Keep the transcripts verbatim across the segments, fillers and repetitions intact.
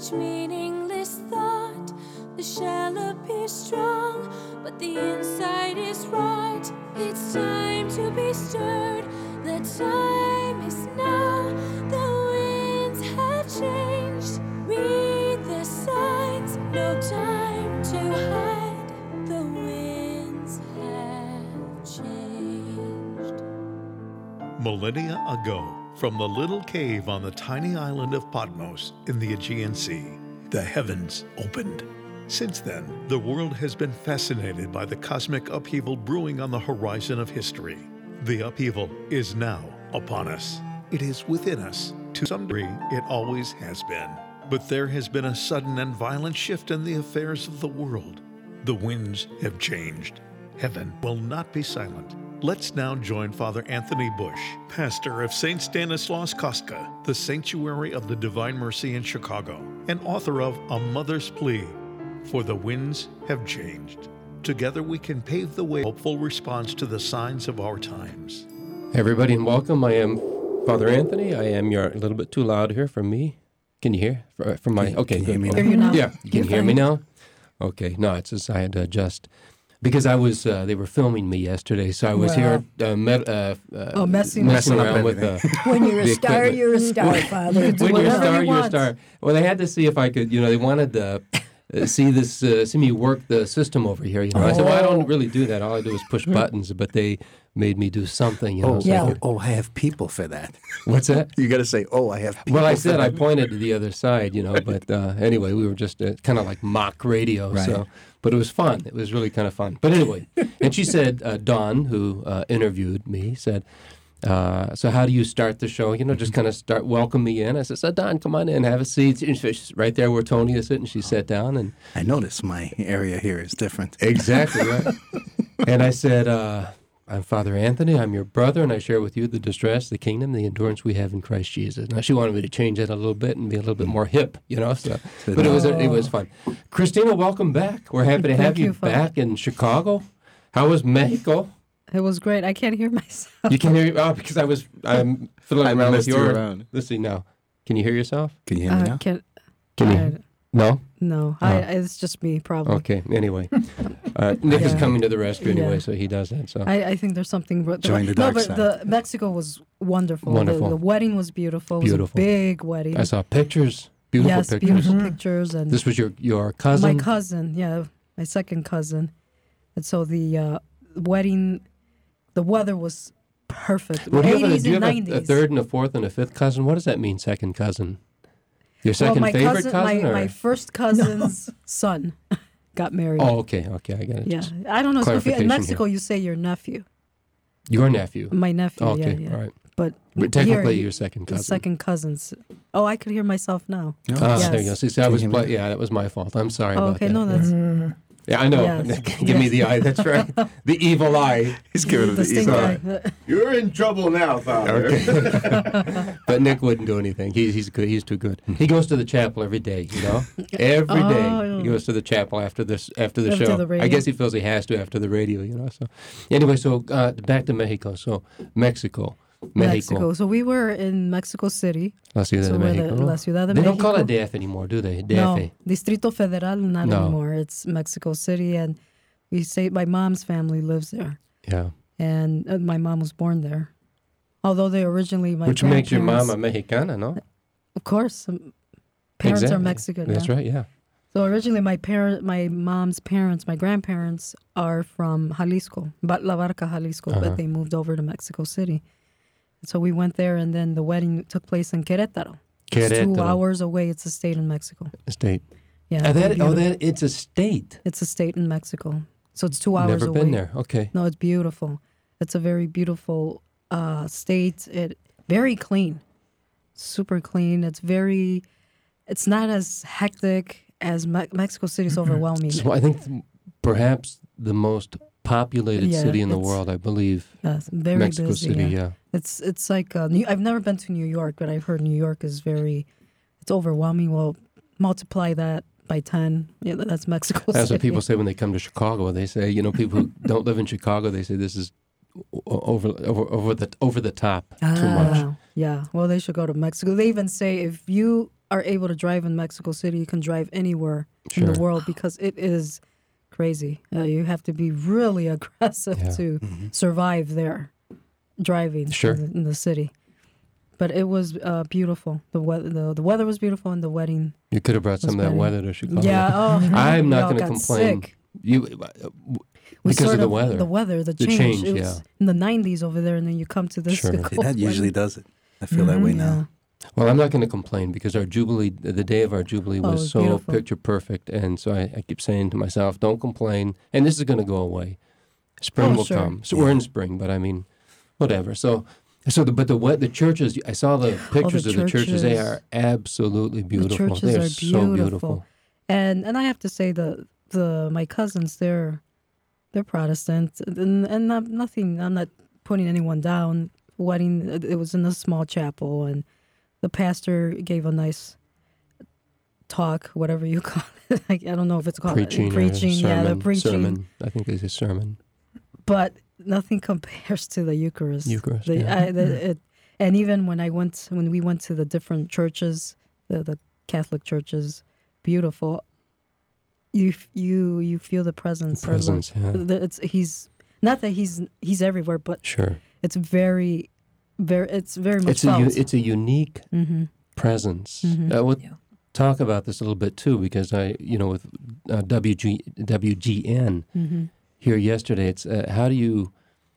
each meaningless thought. The shell appears strong, but the inside is rot. It's time to be stirred. The time is now. The winds have changed. Read the signs. No time to hide. The winds have changed. Millennia ago, from the little cave on the tiny island of Patmos in the Aegean Sea, the heavens opened. Since then, the world has been fascinated by the cosmic upheaval brewing on the horizon of history. The upheaval is now upon us. It is within us. To some degree, it always has been. But there has been a sudden and violent shift in the affairs of the world. The winds have changed. Heaven will not be silent. Let's now join Father Anthony Bush, pastor of Saint Stanislaus Kostka, the Sanctuary of the Divine Mercy in Chicago, and author of A Mother's Plea, For the Winds Have Changed. Together we can pave the way for a hopeful response to the signs of our times. Hey everybody, and welcome. I am Father Anthony. I am your a little bit too loud here for me. Can you hear? For, from my okay, can you good. hear me Okay. now? Hear you now. Yeah, you can You're hear me fine. now. Okay, no, it's just I had to adjust because I was uh, they were filming me yesterday, so I was Well. here uh, met, uh, uh, Oh, messing- messing Messing up around with uh, When you're a the star, equipment. you're a star, Father. When you're a Whatever star, you you're a want. star. Well, they had to see if I could, you know, they wanted to uh, see this, uh, see me work the system over here. You know, I said, well, I don't really do that. All I do is push buttons, but they made me do something. You know, Oh, so I Yeah. could- oh, I have people for that. what's that? You got to say, oh, I have people. Well, I for said I that. pointed to the other side, you know, but uh, anyway, we were just uh, kind of like mock radio, Right. so, but it was fun. It was really kind of fun. But anyway, and she said, uh, Dawn, who uh, interviewed me, said, uh, so how do you start the show? You know, just kind of start, welcome me in. I said, so Dawn, come on in, have a seat. And she's right there where Tony is sitting. She sat down and I noticed my area here is different. exactly right. And I said, uh, I'm Father Anthony. I'm your brother, and I share with you the distress, the kingdom, the endurance we have in Christ Jesus. Now, she wanted me to change that a little bit and be a little bit more hip, you know. So, but it was it was fun. Christina, welcome back. We're happy to Thank have you, you, Father. back in Chicago. How was Mexico? It was great. I can't hear myself. You can hear oh, because I was I'm fiddling I around with messed you your. around. Let's see now. Can you hear yourself? Can you hear me Uh, now? can, Can you? I- No. no, Oh. I, it's just me, probably. Okay. Anyway, uh, Nick is Yeah. coming to the rescue anyway, Yeah. so he does that. So I, I think there's something. wr- Join the no, dark but side. the Mexico was wonderful. Wonderful. The, the wedding was beautiful. It was Beautiful. a big wedding. I saw pictures, beautiful yes, pictures. beautiful pictures. And This was your your cousin. my cousin, yeah, my second cousin. And so the uh, wedding, the weather was perfect. Well, do you have, a, eighties do you and have a, nineties. a third and a fourth and a fifth cousin? What does that mean, second cousin? Your second well, my favorite cousin, cousin? my, or? my first cousin's son got married. Oh, okay, okay, I got it. yeah. Just I don't know. So if you, in clarification Mexico, you say your nephew. your nephew. My nephew, Okay, yeah, yeah. all right. But, But technically, here, your second the cousin. second cousins. Oh, I could hear myself now. No? Ah, Yes. there you go. See, see I Can was you hear pla- me? yeah, that was my fault. I'm sorry Oh, about okay, that. no, that's Yeah, I know. Yes. Give me the eye. That's right. The evil eye. He's giving it the the stink evil eye. eye. You're in trouble now, Father. But Nick wouldn't do anything. He, he's good. He's too good. He goes to the chapel every day. You know, every day Oh. he goes to the chapel after this after the After show. the radio. I guess he feels he has to after the radio. You know. So anyway, so uh, back to Mexico. So Mexico, Mexico, Mexico. So we were in Mexico City. La Ciudad So de we're Mexico. the- La Ciudad de they don't call it Mexico. D F anymore, do they? D F. No, Distrito Federal, not No. anymore. It's Mexico City, and we say my mom's family lives there, Yeah. and uh, my mom was born there. Although they originally my Which makes your mom a grandparents- Mexicana, no? of course, um, parents are Exactly. Mexican. That's yeah. right. Yeah. So originally, my parent, my mom's parents, my grandparents are from Jalisco, Ba- La Barca, Jalisco, Uh-huh. but they moved over to Mexico City. So we went there, and then the wedding took place in Querétaro. It's two Querétaro. hours away. It's a state in Mexico. State. Yeah, Oh, that, oh, beautiful. that it's a state. It's a state in Mexico. So it's two hours Never away. been there. Okay. No, it's beautiful. It's a very beautiful uh, state. It very clean, super clean. It's very. It's not as hectic as Me- Mexico City is overwhelming. So I think th- perhaps the most populated Yeah, city in the it's- world, I believe. Yes, very Mexico busy. City, yeah. yeah. It's it's like uh, New, I've never been to New York, but I've heard New York is very. It's overwhelming. Well, multiply that by ten. Yeah, that's Mexico That's City. what people say when they come to Chicago. They say, you know, people who don't live in Chicago, they say this is o- over over over the over the top too much. Ah, yeah. Well, they should go to Mexico. They even say if you are able to drive in Mexico City, you can drive anywhere in Sure. the world because it is crazy. Uh, you have to be really aggressive Yeah. to survive there, driving Sure. in, the, in the city. But it was uh, beautiful. The weather, the, the weather was beautiful, and the wedding. You could have brought some of that better. weather to Chicago. Yeah, oh, I'm we not all going to got complain. sick. You We because sort of the weather. The weather, the The change. change, it was yeah. in the nineties over there, and then you come to this. Sure. cold That usually weather. does it. I feel that way Mhm, now. Well, I'm not going to complain because our Jubilee, the day of our Jubilee Oh, it was was so beautiful. picture perfect. And so I, I keep saying to myself, don't complain. And this is going to go away. Spring Oh, will sure. come. So we're in spring, but I mean, whatever. So, so the, but the what the churches, I saw the pictures of the churches. They churches. are absolutely beautiful. The churches they are, are so beautiful. beautiful. And and I have to say the the my cousins, they're they're Protestant, and and not, nothing. I'm not putting anyone down. Wedding, it was in a small chapel, and the pastor gave a nice talk, whatever you call it. Like, I don't know if it's called Preaching, or preaching. sermon, yeah, the preaching. sermon. I think there's a sermon. But nothing compares to the Eucharist. Eucharist, The- yeah. I- the- it- and even when I went, when we went to the different churches, the, the Catholic churches, beautiful. You f- you you feel the presence. of, like, Presence, yeah. the- It's he's not that he's he's everywhere, but Sure. it's very, very it's very much It's a, u- felt. it's a unique mm-hmm. presence. Mhm. Uh, we'll Yeah. talk about this a little bit too, because I, you know, with uh, W G, W G N Mm-hmm. here yesterday, it's uh, how do you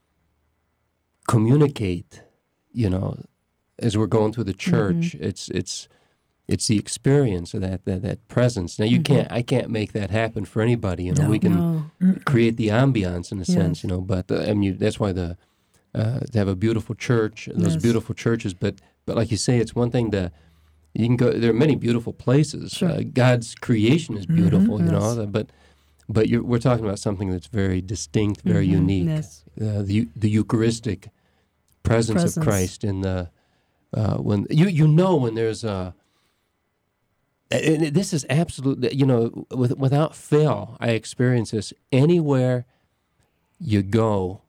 communicate, you know, as we're going through the church, it's it's it's the experience of that that, that presence. Now you Mhm. can't, I can't make that happen for anybody. You know, No. we can No. create the ambiance in a sense, Yes. you know. But uh, I mean, you, that's why the uh, to have a beautiful church, those Yes. beautiful churches. But but like you say, it's one thing to you can go. There are many beautiful places. Sure. Uh, God's creation is beautiful, you Yes. know. But but you're, we're talking about something that's very distinct, very Mhm. unique. Yes. Uh, the Eu- the Eucharistic presence, Presence. of Christ in the uh, when you you know when there's a. And it- this is absolutely, you know, with, without fail, I experience this anywhere you go,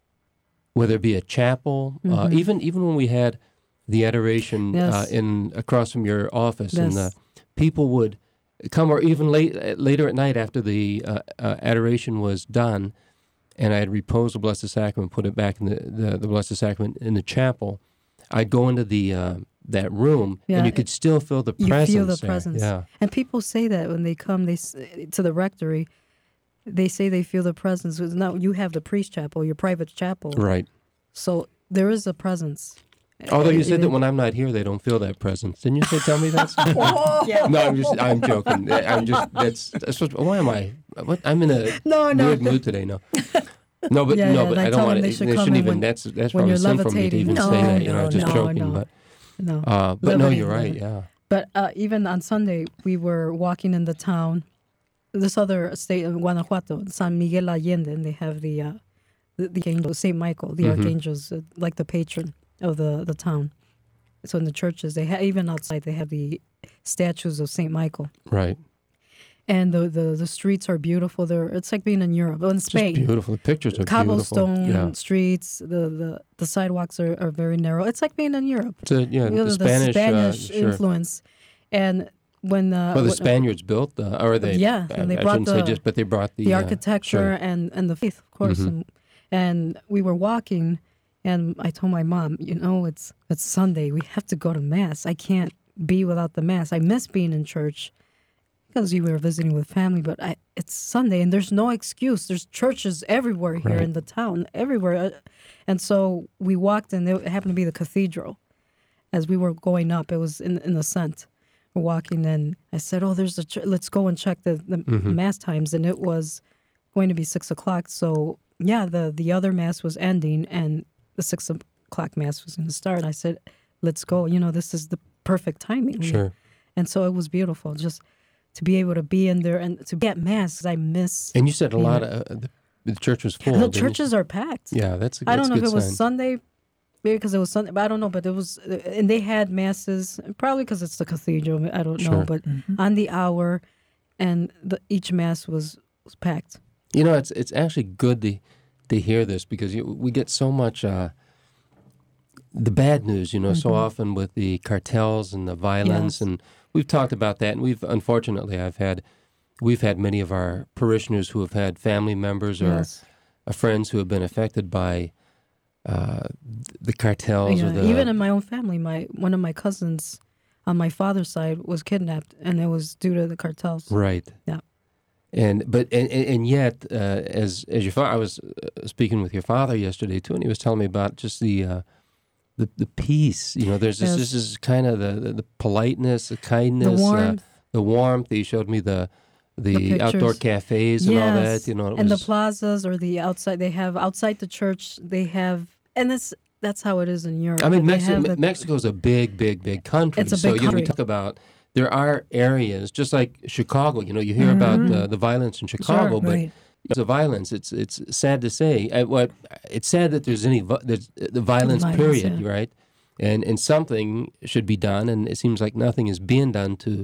whether it be a chapel, uh, Mhm. even even when we had the adoration uh, Yes. in across from your office, and the Yes. people would come, or even late uh, later at night after the uh, uh, adoration was done, and I'd repose the Blessed Sacrament, put it back in the, the, the Blessed Sacrament in the chapel. I'd go into the uh, that room, Yeah, and you could still feel the you presence. feel the there. presence. Yeah. And people say that when they come, they s- to the rectory, they say they feel the presence. Now you have the priest chapel, your private chapel, Right. so there is a presence. Although you It- said that it- when I'm not here, they don't feel that presence. Didn't you say, tell me that? Yeah. No, I'm just, I'm joking. I'm just, that's, that's what, why am I, what, I'm in a No, no. weird mood today, no. No, but, Yeah, no, yeah, but and I I don't tell want them to, they should they come shouldn't in even, when- that's, that's when probably you're sin for me to levitating. even No, say that, you know, no, just no, joking, no. but, No. uh, but no, Levitating, you're right, yeah. yeah. But uh, even on Sunday, we were walking in the town. This other state in Guanajuato, San Miguel Allende, and they have the uh, the, the angel, Saint Michael, the Mhm. archangels, uh, like the patron of the, the town. So in the churches, they ha- even outside they have the statues of Saint Michael, Right. and the, the, the streets are beautiful. They're it's like being in Europe, oh, in It's Spain. just beautiful. The pictures are Cobblestone beautiful. Yeah. streets, the, the, the sidewalks are, are very narrow. It's like being in Europe. It's a, yeah, You know, the Spanish, uh, sure. influence, and when uh, Well, the when- Spaniards built the, or they, Yeah, I, and they I brought shouldn't say the- just, but they brought the, the uh, architecture sure. and, and the faith, of course. Mhm. And, and we were walking, and I told my mom, you know, it's it's Sunday. We have to go to Mass. I can't be without the Mass. I miss being in church because we were visiting with family, but I, it's Sunday, and there's no excuse. There's churches everywhere here Right. in the town, everywhere. Uh, And so we walked, and it happened to be the cathedral. As we were going up, it was in, in the ascent. We're walking, and I said, oh, there's a ch- let's go and check the, the Mhm. Mass times. And it was going to be six o'clock. So, yeah, the, the other Mass was ending, and the six o'clock Mass was going to start. I said, let's go. You know, this is the perfect timing. Sure. And so it was beautiful just to be able to be in there and to get Mass, 'cause I miss. And you said a Yeah. lot of, uh, the, the church was full. The didn't you? churches are packed. Yeah, that's a, I that's don't know a if good it was sign. Sunday, maybe because it was Sunday, but I don't know. But it was, and they had masses, probably because it's the cathedral. I don't know, Sure. but on the hour, and the, each mass was, was packed. You know, it's it's actually good to to hear this because you, we get so much uh, the bad news. You know, so Mm-hmm. often with the cartels and the violence, Yes. and we've talked about that, and we've unfortunately I've had we've had many of our parishioners who have had family members or Yes. uh, friends who have been affected by uh, the cartels Yeah, or the even in my own family, my one of my cousins on my father's side was kidnapped, and it was due to the cartels. right. Yeah. And but and, and and yet, uh, as as your father, I was uh, speaking with your father yesterday too, and he was telling me about just the uh, the the peace. You know, there's this, Yes. this is kind of the, the the politeness, the kindness, The warmth. Uh, the warmth. He showed me the the, The outdoor pictures. cafes and all Yes. that. You know, it and was, the plazas or the outside, they have outside the church, they have, and that's that's how it is in Europe. I mean, They Mexico, have Me- the- Mexico's a big, big, big country. It's a so big you know, we country. talk about there are areas just like Chicago. You know, you hear about uh, the violence in Chicago, Sure, but right. it's a violence. It's it's sad to say. I, what it's sad that there's any vi- there's the violence, Violence, period, yeah. right? And and something should be done, and it seems like nothing is being done to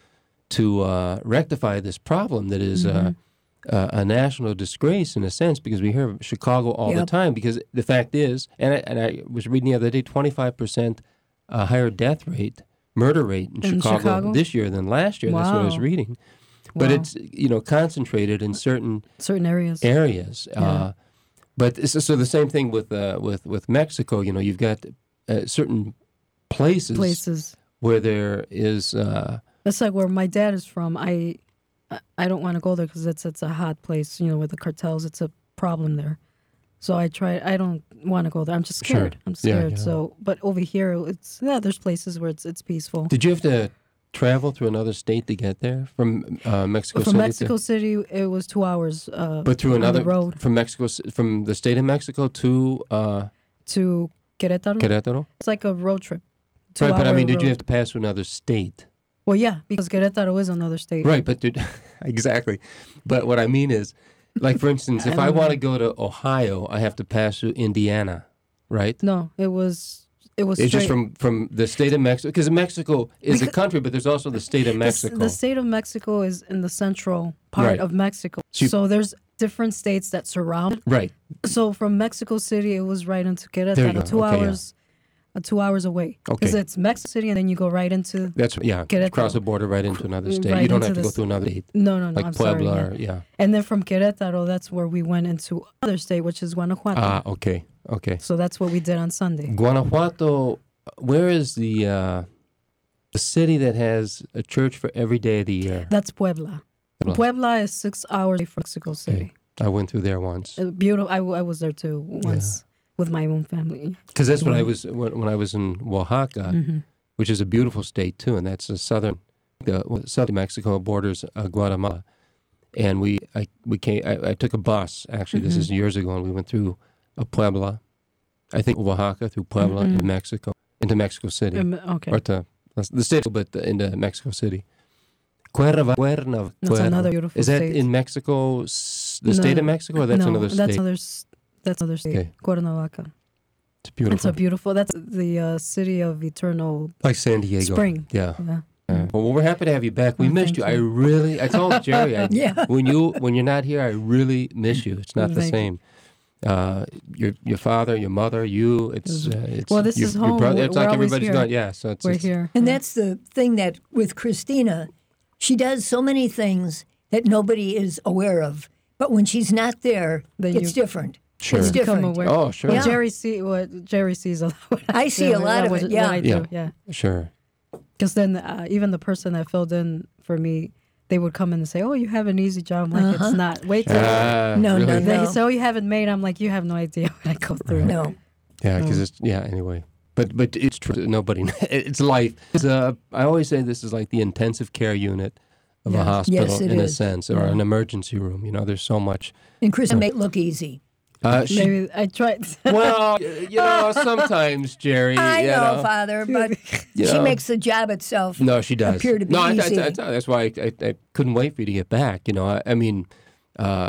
to uh, rectify this problem that is. Uh, Uh, a national disgrace in a sense, because we hear of Chicago all the Yep. time. Because the fact is, and I, and I was reading the other day, twenty-five percent uh, higher death rate, murder rate in, In Chicago, Chicago? this year than last year. That's what I was Wow. reading. But Wow. it's you know concentrated in certain certain areas. areas. Yeah. Uh, but it's, so the same thing with uh, with with Mexico. You know, you've got uh, certain places, Places. where there is. Uh, That's like where my dad is from. I I- I don't want to go there because it's it's a hot place. You know, with the cartels, it's a problem there. So I try. I don't want to go there. I'm just Sure. scared. I'm Yeah, scared. yeah. So, but over here, it's yeah. There's places where it's it's peaceful. did you have to travel through another state to get there from uh, Mexico From City? Mexico to, City, it was two hours. Uh, but through on the another road from Mexico, from the state of Mexico to uh, to Querétaro. Querétaro. It's like a road trip. Right, but I Two-hour mean, did you road. have to pass through another state? Well, yeah, because Querétaro is another state. Right, but did, exactly. But what I mean is, like for instance, if I want to go to Ohio, I have to pass through Indiana, right? No, it was it was It's just straight- from, from the state of Mexico, because Mexico is a Because- country, but there's also the state of the s- Mexico. The, state of Mexico is in the central part Right. of Mexico. So you- So there's different states that surround it. Right. So from Mexico City, it was right into There you Querétaro, go. two Okay, yeah. hours, uh, two hours away. Because Okay. it's Mexico City, and then you go right into. That's yeah. Querétaro. Cross the border right into another state. Right you don't into have to go this- through another state, No, no, no. like I'm Puebla sorry. or yeah. And then from Querétaro, that's where we went into other state, which is Guanajuato. Ah, okay, okay. So that's what we did on Sunday. Guanajuato, where is the uh, the city that has a church for every day of the year? That's Puebla. Puebla. Puebla is six hours from Mexico City. Okay. I went through there once. Uh, Beautiful. I, w- I was there too once with my own family. Because that's when I was when, when I was in Oaxaca, Mm-hmm. which is a beautiful state too, and that's the southern, the well, southern Mexico borders uh, Guatemala, and we I we came I, I took a bus actually this Mm-hmm. is years ago, and we went through uh, Puebla, I think Oaxaca through Puebla into Mexico into Mexico City Um, okay. or to the state, but into Mexico City. Cuerva, Cuerna, That's Cuerva. another beautiful Is that state. in Mexico, s- the state No, of Mexico, or that's no, another That's state? another. s- That's another state. Okay. Cuernavaca. It's beautiful, It's a beautiful. That's the uh, city of eternal like San Diego. spring. Yeah. Yeah. Uh, well, we're happy to have you back. We Oh, missed thank you. I you. really, I told Jerry, I, Yeah. when you when you're not here, I really miss you. It's not the Thank you. same. Uh, your your father, your mother, you. It's uh, it's Well, this your, is your home. brother. We're- It's we're like always everybody's here. gone. Yeah, so it's, We're it's here. And that's the thing that with Christina, she does so many things that nobody is aware of. But when she's not there, Then it's you- different. Sure. It's Become different. aware. Oh, sure. Well, Yeah. Jerry see what Jerry sees a lot. what I see a do, lot of what- it, what yeah. I do, Yeah. yeah. Sure. Because then uh, even the person that filled in for me, they would come in and say, "Oh, you have an easy job." I'm like, Uh-huh. it's not. Wait till Ah, No, no, really? they no. say, "Oh, you haven't made." I'm like, you have no idea what I go through. No. Yeah, because it's yeah. Anyway, but but it's true. Nobody. It's life. It's uh, I always say this is like the intensive care unit of a Yes. hospital Yes, it in a is. sense, or an emergency room. You know, there's so much. And Christina make it look easy. Uh, she, Maybe I tried. well, y- you know, sometimes Jerry. I you know, know, Father, but You she know. makes the job itself No, she does. appear to be no, I, I, easy. I, I, that's why I, I, I couldn't wait for you to get back. You know, I, I mean, uh,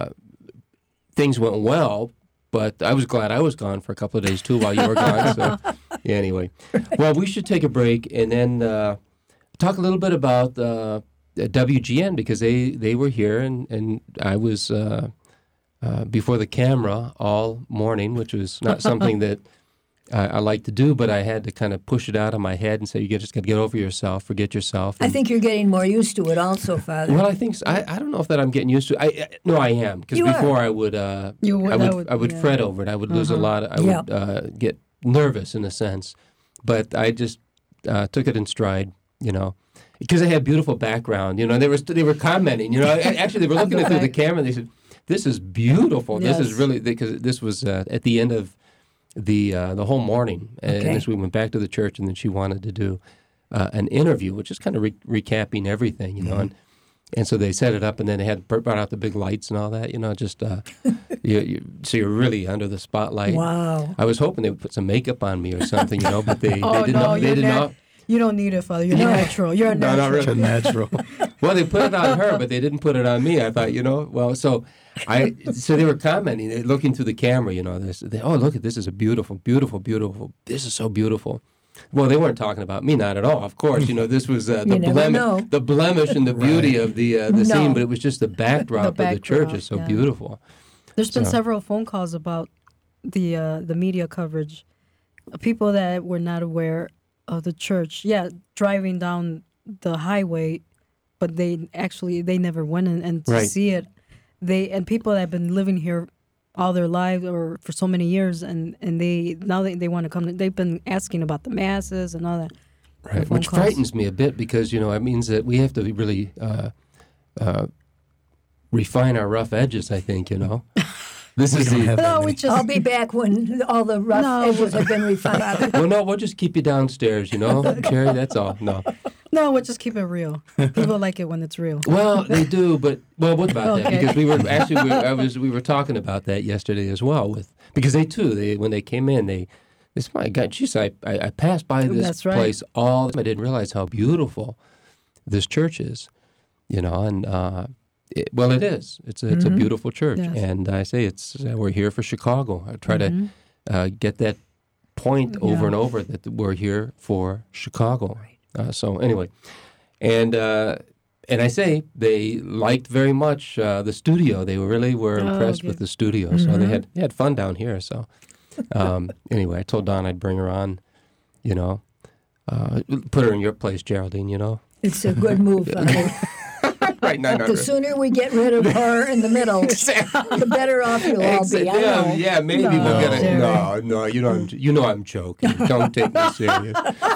things went well, but I was glad I was gone for a couple of days too while you were gone. So, yeah, anyway, well, we should take a break and then uh, talk a little bit about uh, W G N because they, they were here and and I was uh, uh, before the camera all morning, which was not something that I, I like to do, but I had to kind of push it out of my head and say, you just got to get over yourself, forget yourself. I And- think you're getting more used to it also, Father. Well, I think so. I, I don't know if that I'm getting used to it. I, I, no, I am. Because You are. before I would, uh, You would- I would, that would- I would yeah. fret over it. I would lose a lot. Of, I Yeah. would uh, get nervous in a sense. But I just uh, took it in stride, you know, because I had beautiful background. You know, they were they were commenting. You know, actually they were looking at through the camera. And they said, "This is beautiful. This is Yes. really," because this was uh, at the end of the uh, the whole morning, and Okay. as we went back to the church, and then she wanted to do uh, an interview, which is kind of re- recapping everything, you know, and and so they set it up, and then they had brought out the big lights and all that, you know, just uh, you, you, so you're really under the spotlight. Wow. I was hoping they would put some makeup on me or something, you know, but they, Oh they did no, not. They you're did nat- not. You don't need it, Father. You're natural. You're a No, not natural. really. It's a natural. Well, they put it on her, but they didn't put it on me. I thought, you know, well, so I, so they were commenting, they- looking through the camera, you know, this, they, oh, look at this is a beautiful, beautiful, beautiful. This is so beautiful. Well, they weren't talking about me, not at all. Of course, you know, this was uh, the You never blemish, know. the blemish and the beauty of the uh, the No. scene, but it was just the backdrop of the church backdrop, is so yeah. beautiful. There's been So- several phone calls about the uh, the media coverage. People that were not aware of the church, yeah, driving down the highway, but they actually they never went in and to Right. see it. They and people that have been living here all their lives or for so many years, and, and they now they, they want to come. They've been asking about the masses and all that. Right, phone which calls. frightens me a bit because, you know, it means that we have to really uh, uh, refine our rough edges, I think, you know. This is don't the, have No, any. we just I'll be back when all the rough No. edges have been refined. well, no, we'll just keep you downstairs, you know, Jerry, that's all. No. no, we'll just keep it real. People like it when it's real. Well, they do, but well, what about that? Okay. Because we were actually we, I was we were talking about that yesterday as well with because they too they when they came in they this my God, geez, I, I I passed by this That's right. place all the time. I didn't realize how beautiful this church is, you know, and uh, it, well, it is. It's a, it's a beautiful church, Yes. and I say it's uh, we're here for Chicago. I try to uh, get that point over Yeah. and over that we're here for Chicago. Uh, so anyway, and uh, and I say they liked very much uh, the studio. They were really were Oh, impressed okay. with the studio. So they had they had fun down here. So um, anyway, I told Dawn I'd bring her on. You know, uh, put her in your place, Geraldine. You know, It's a good move, Father. right? No, The sooner we get rid of her in the middle, the better off you'll all be. I yeah, know. yeah, maybe No, we'll get it. Jerry. No, no, you know, I'm, you know, I'm joking. Don't take me serious.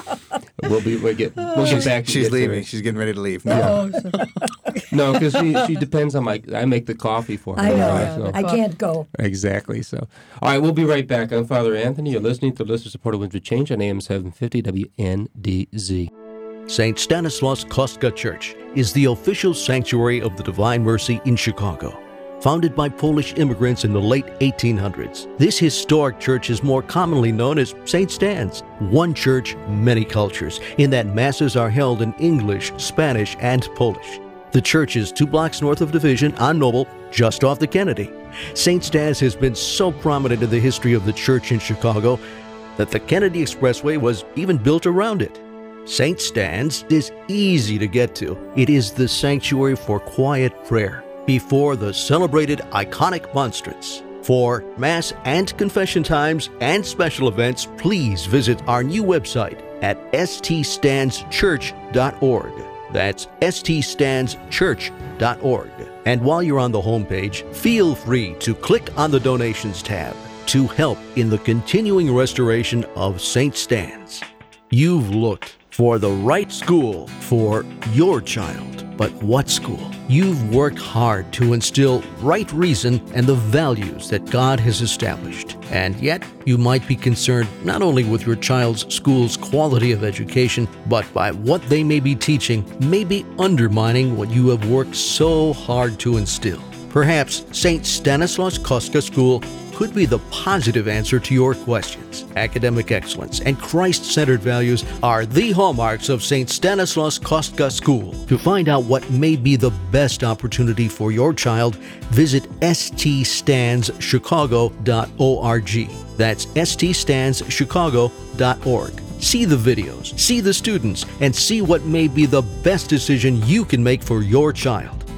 We'll be, we'll get, we'll get back. to She's get leaving. serious. She's getting ready to leave. Oh, so- No, because she, she depends on my. I make the coffee for her. I know. right? So- I can't go. Exactly. So, all right, we'll be right back. I'm Father Anthony. You're listening to Listener Supported Winds of Change on A M seven fifty W N D Z. Saint Stanislaus Kostka Church is the official sanctuary of the Divine Mercy in Chicago. Founded by Polish immigrants in the late eighteen hundreds, this historic church is more commonly known as Saint Stan's. One church, many cultures, in that masses are held in English, Spanish, and Polish. The church is two blocks north of Division on Noble, just off the Kennedy. Saint Stan's has been so prominent in the history of the church in Chicago that the Kennedy Expressway was even built around it. Saint Stan's is easy to get to. It is the sanctuary for quiet prayer before the celebrated iconic monstrance. For Mass and confession times and special events, please visit our new website at s t stands church dot org. That's s t stands church dot org. And while you're on the homepage, feel free to click on the Donations tab to help in the continuing restoration of Saint Stan's. You've looked for the right school for your child. But what school? You've worked hard to instill right reason and the values that God has established. And yet, you might be concerned not only with your child's school's quality of education, but by what they may be teaching may be undermining what you have worked so hard to instill. Perhaps Saint Stanislaus Kostka School could be the positive answer to your questions. Academic excellence and Christ-centered values are the hallmarks of Saint Stanislaus Kostka School. To find out what may be the best opportunity for your child, visit s t stands chicago dot org. That's s t stands chicago dot org. See the videos, see the students, and see what may be the best decision you can make for your child.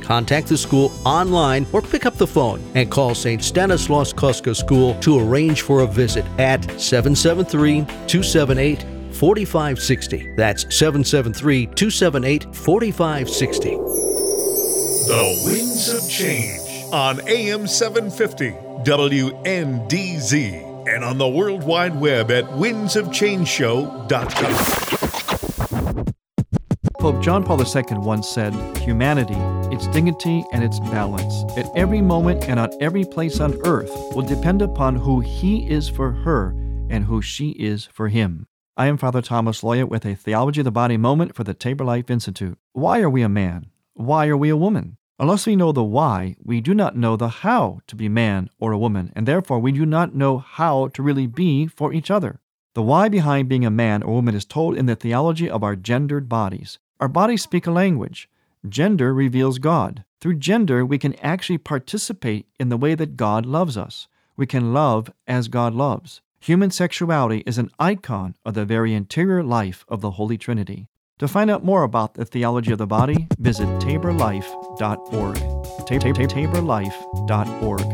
Contact the school online or pick up the phone and call Saint Stanislaus Kostka School to arrange for a visit at seven seven three, two seven eight, four five six zero. That's seven seven three, two seven eight, four five six zero. The Winds of Change on A M seven fifty W N D Z and on the World Wide Web at winds of change show dot com. Pope John Paul the Second once said, "Humanity, its dignity and its balance, at every moment and on every place on earth will depend upon who he is for her and who she is for him." I am Father Thomas Loya with a Theology of the Body moment for the Tabor Life Institute. Why are we a man? Why are we a woman? Unless we know the why, we do not know the how to be man or a woman, and therefore we do not know how to really be for each other. The why behind being a man or woman is told in the theology of our gendered bodies. Our bodies speak a language. Gender reveals God. Through gender, we can actually participate in the way that God loves us. We can love as God loves. Human sexuality is an icon of the very interior life of the Holy Trinity. To find out more about the theology of the body, visit tabor life dot org. tabor life dot org.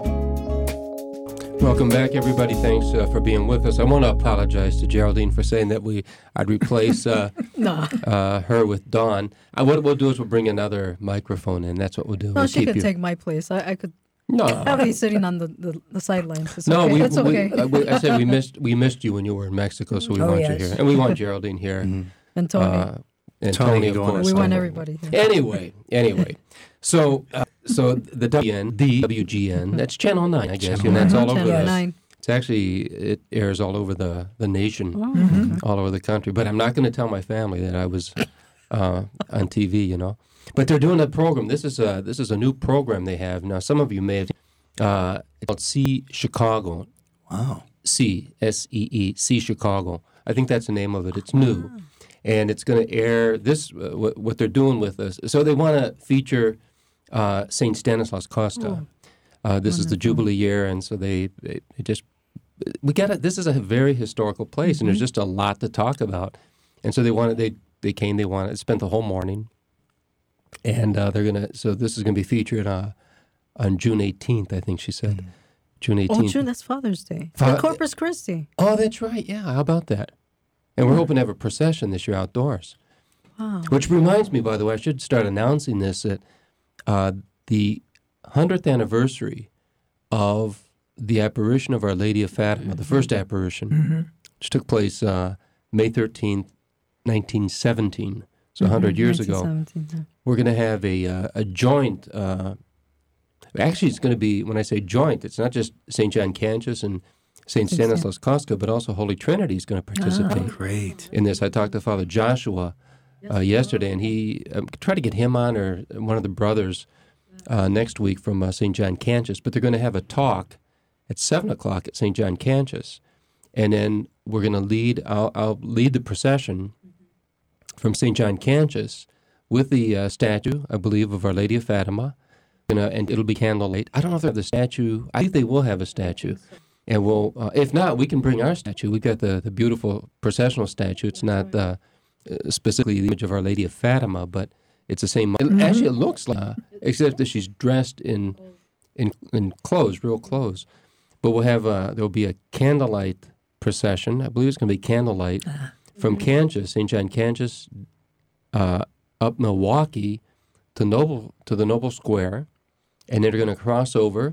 Welcome back, everybody. Thanks uh, for being with us. I want to apologize to Geraldine for saying that we I'd replace uh, No. uh, her with Dawn. Uh, what we'll do is we'll bring another microphone in. That's what we'll do. No, We'll she keep could you- take my place. I, I could No, have you sitting on the, the, the sidelines. It's no. okay. We, it's okay. we, uh, we, I said we missed we missed you when you were in Mexico, so we Oh, want yes. you here, and we want Geraldine here. and Tony. Uh, and Tony Tony, of going course. we so- want everybody here. Anyway, anyway, so uh, so the W N, the W G N, that's Channel Nine, I guess, and that's all over Channel the. nine. It's actually it airs all over the the nation, Oh, all over the country. But I'm not going to tell my family that I was uh, on T V, you know. But they're doing a program. This is a this is a new program they have now. Some of you may have. Uh, it's called See Chicago. Wow. C S E E See Chicago. I think that's the name of it. It's new, and it's going to air this. Uh, what, what they're doing with us. So they want to feature uh, Saint Stanislaus Kostka. Uh, this is the Jubilee year, and so they, they, they just we got it. This is a very historical place, and there's just a lot to talk about. And so they wanted they they came. They wanted spent the whole morning, and uh, they're gonna. So this is gonna be featured uh, on June eighteenth. I think she said June oh, eighteenth. June, that's Father's Day. Fa- And Corpus Christi. Oh, that's right. Yeah, how about that? And we're hoping to have a procession this year outdoors. Wow. Which reminds me, by the way, I should start announcing this, that uh, the hundredth anniversary of the apparition of Our Lady of Fatima, the first apparition, which took place uh, May thirteenth, nineteen seventeen, so one hundred years ago. nineteen seventeen, We're going to have a, uh, a joint, uh, actually it's going to be, when I say joint, it's not just Saint John Cantius and Saint Stanislaus Kostka, but also Holy Trinity is going to participate Great. in this. I talked to Father Joshua uh, yesterday, and he um, tried to get him on, or one of the brothers, uh, next week from uh, Saint John Cantius. But they're going to have a talk at seven o'clock at Saint John Cantius, and then we're going to lead. I'll, I'll lead the procession from Saint John Cantius with the uh, statue, I believe, of Our Lady of Fatima, and, uh, and it'll be candlelight. I don't know if they have the statue. I think they will have a statue. And we'll, uh, if not, we can bring our statue. We've got the, the beautiful processional statue. It's not uh, uh, specifically the image of Our Lady of Fatima, but it's the same. It, actually, it looks like, uh, except that she's dressed in, in in clothes, real clothes. But we'll have uh, there will be a candlelight procession. I believe it's going to be candlelight from Cantius, Saint John Cantius, uh, up Milwaukee to Noble to the Noble Square, and then they're going to cross over,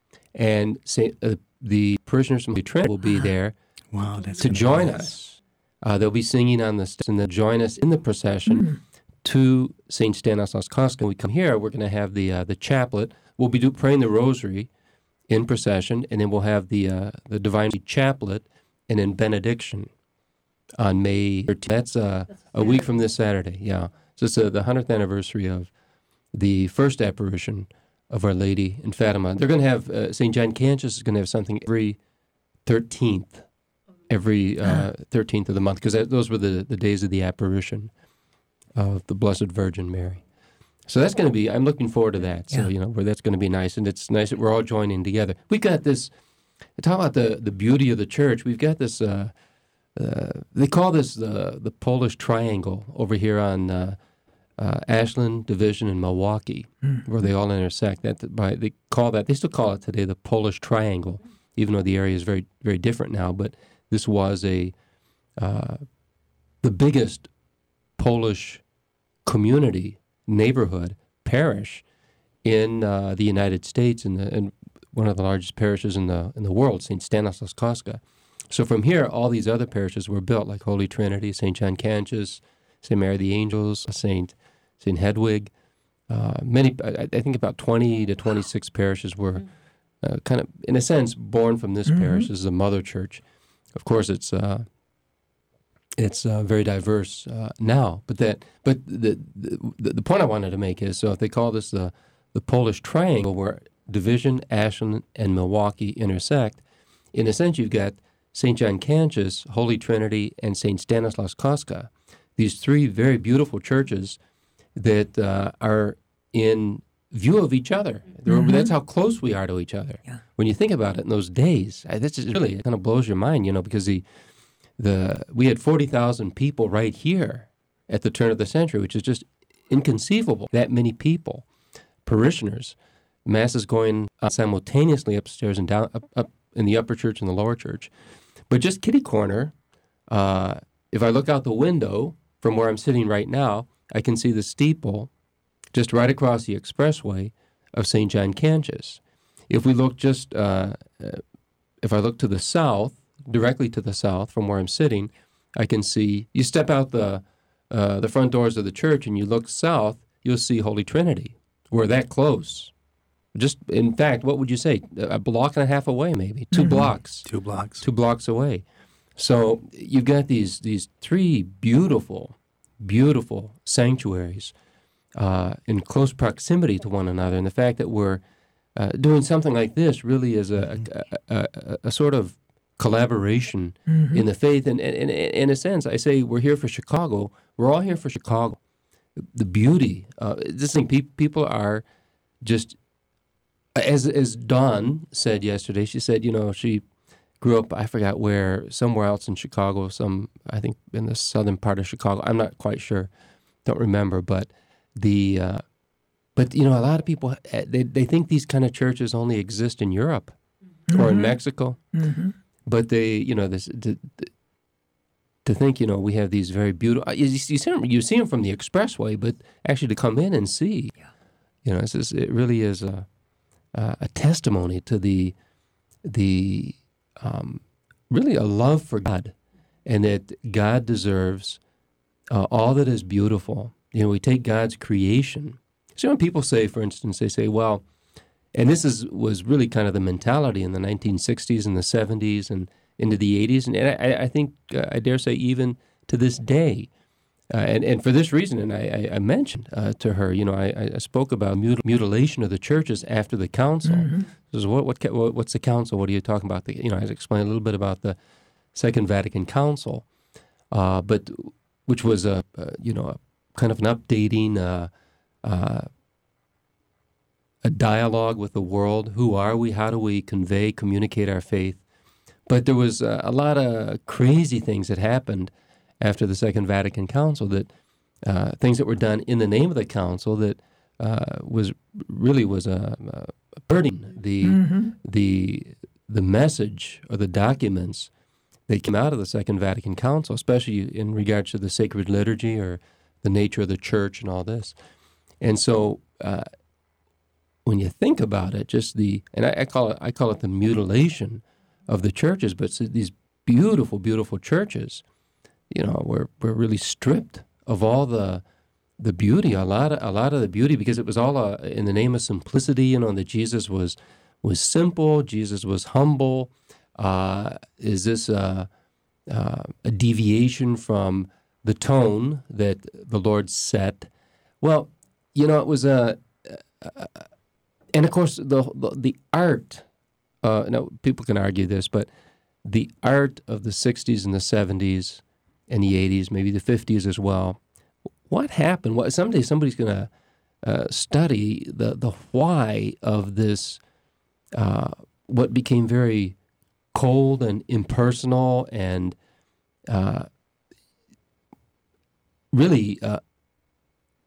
and Saint uh, the parishioners from the Trinity will be there Wow, that's to gonna be join nice. us. Uh, they'll be singing on the steps, and they'll join us in the procession to Saint Stanislaus Kostka. We come here, we're going to have the uh, the chaplet. We'll be do, praying the rosary in procession, and then we'll have the uh, the Divine Chaplet and then benediction on May thirteenth. That's uh, a week from this Saturday, yeah. So it's uh, the hundredth anniversary of the first apparition of Our Lady in Fatima. They're going to have, uh, Saint John Cantius is going to have something every thirteenth, every uh, thirteenth of the month, because those were the, the days of the apparition of the Blessed Virgin Mary. So that's going to be, I'm looking forward to that. So, Yeah. you know, where that's going to be nice. And it's nice that we're all joining together. We've got this, talk about the, the beauty of the church. We've got this, uh, uh, they call this the, the Polish triangle over here on uh, uh, Ashland, Division, and Milwaukee, mm-hmm. where they all intersect. That by they call that they still call it today the Polish Triangle, even though the area is very very different now. But this was a uh, the biggest Polish community, neighborhood, parish in uh, the United States, and in one of the largest parishes in the in the world, Saint Stanislaus Kostka. So from here, all these other parishes were built, like Holy Trinity, Saint John Cantius, Saint Mary of the Angels, Saint Saint Hedwig. Uh, many, I, I think, about twenty to twenty-six parishes were uh, kind of, in a sense, born from this mm-hmm. parish. This is a mother church. Of course, it's uh, it's uh, very diverse uh, now. But that, but the, the the point I wanted to make is, so if they call this the the Polish Triangle, where Division, Ashland, and Milwaukee intersect, in a sense, you've got Saint John Cantius, Holy Trinity, and Saint Stanislaus Kostka. These three very beautiful churches that uh, are in view of each other. Mm-hmm. That's how close we are to each other. Yeah. When you think about it in those days, I, this is really, it kind of blows your mind, you know, because the the we had forty thousand people right here at the turn of the century, which is just inconceivable, that many people, parishioners, masses going uh, simultaneously upstairs and down, up, up in the upper church and the lower church. But just kitty corner, uh, if I look out the window from where I'm sitting right now, I can see the steeple just right across the expressway of Saint John Cantius. If we look just, uh, uh, if I look to the south, directly to the south from where I'm sitting, I can see, you step out the uh, the front doors of the church and you look south, you'll see Holy Trinity. We're that close. Just, in fact, what would you say? A block and a half away, maybe. Two mm-hmm. blocks. Two blocks. Two blocks away. So you've got these these three beautiful, beautiful sanctuaries uh, in close proximity to one another. And the fact that we're uh, doing something like this really is a, a, a, a, a sort of collaboration mm-hmm. in the faith. And, and, and in a sense, I say we're here for Chicago. We're all here for Chicago. The beauty. Uh, this thing, pe- people are just... As as Dawn said yesterday, she said, you know, she grew up, I forgot where, somewhere else in Chicago, some, I think in the southern part of Chicago. I'm not quite sure, don't remember, but the, uh, but you know, a lot of people, they they think these kind of churches only exist in Europe mm-hmm. or in Mexico, mm-hmm. but they, you know, this, to, to think, you know, we have these very beautiful, you, you, see them, you see them from the expressway, but actually to come in and see, yeah. you know, it's just, it really is a, Uh, a testimony to the the um, really a love for God, and that God deserves uh, all that is beautiful. You know, we take God's creation. So when people say, for instance, they say, well, and this is was really kind of the mentality in the nineteen sixties and the seventies and into the eighties, and I, I think uh, I dare say even to this day. Uh, and, and for this reason, and I, I, I mentioned uh, to her, you know, I, I spoke about mutil- mutilation of the churches after the council. Mm-hmm. Says, what, what, what, what's the council? What are you talking about? The, you know, I explained a little bit about the Second Vatican Council, uh, but which was a, a you know a kind of an updating, uh, uh, a dialogue with the world. Who are we? How do we convey, communicate our faith? But there was uh, a lot of crazy things that happened after the Second Vatican Council, that uh, things that were done in the name of the council that uh, was really was a, a burden the mm-hmm. the the message or the documents that came out of the Second Vatican Council, especially in regards to the sacred liturgy or the nature of the church and all this. And so, uh, when you think about it, just the and I, I call it I call it the mutilation of the churches, but so these beautiful, beautiful churches. You know, we're we're really stripped of all the the beauty, a lot of a lot of the beauty, because it was all uh, in the name of simplicity. You know, that Jesus was was simple, Jesus was humble. Uh, is this a, uh, a deviation from the tone that the Lord set? Well, you know, it was a, a, a and of course the the, the art. Uh, now people can argue this, but the art of the sixties and the seventies. In the eighties, maybe the fifties as well. What happened? What, someday somebody's going to uh, study the, the why of this, uh, what became very cold and impersonal and uh, really uh,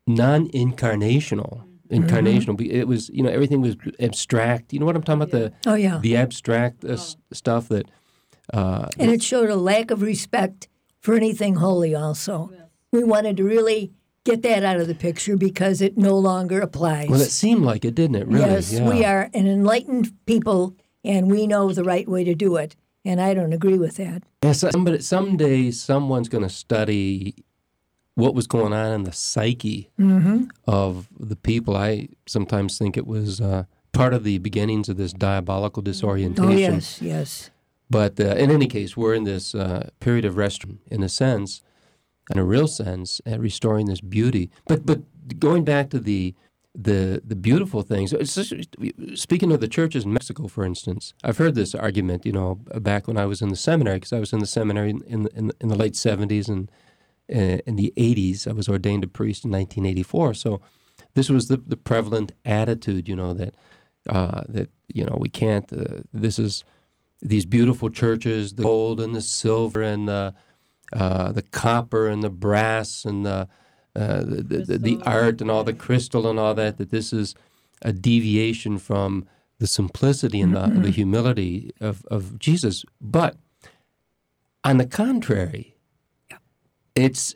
non-incarnational. Incarnational. Mm-hmm. It was, you know, everything was abstract. You know what I'm talking about? The oh yeah, the abstract uh, oh. stuff that. Uh, and it showed a lack of respect for anything holy. Also, yeah. we wanted to really get that out of the picture because it no longer applies. Well, it seemed like it, didn't it? Really? Yes, yeah. we are an enlightened people, and we know the right way to do it. And I don't agree with that. Yeah, somebody, someday someone's going to study what was going on in the psyche mm-hmm. of the people. I sometimes think it was uh, part of the beginnings of this diabolical disorientation. Oh, yes, yes. But uh, in any case, we're in this uh, period of rest, in a sense, in a real sense, at restoring this beauty. But but going back to the the the beautiful things, it's just, speaking of the churches in Mexico, for instance, I've heard this argument, you know, back when I was in the seminary, because I was in the seminary in, in, in, the, in the late seventies and uh, in the eighties. I was ordained a priest in nineteen eighty-four. So this was the, the prevalent attitude, you know, that, uh, that you know, we can't, uh, this is these beautiful churches, the gold and the silver and the, uh, the copper and the brass and the, uh, the, the, the, the art and all the crystal and all that, that this is a deviation from the simplicity and the, mm-hmm. the humility of, of Jesus. But on the contrary, it's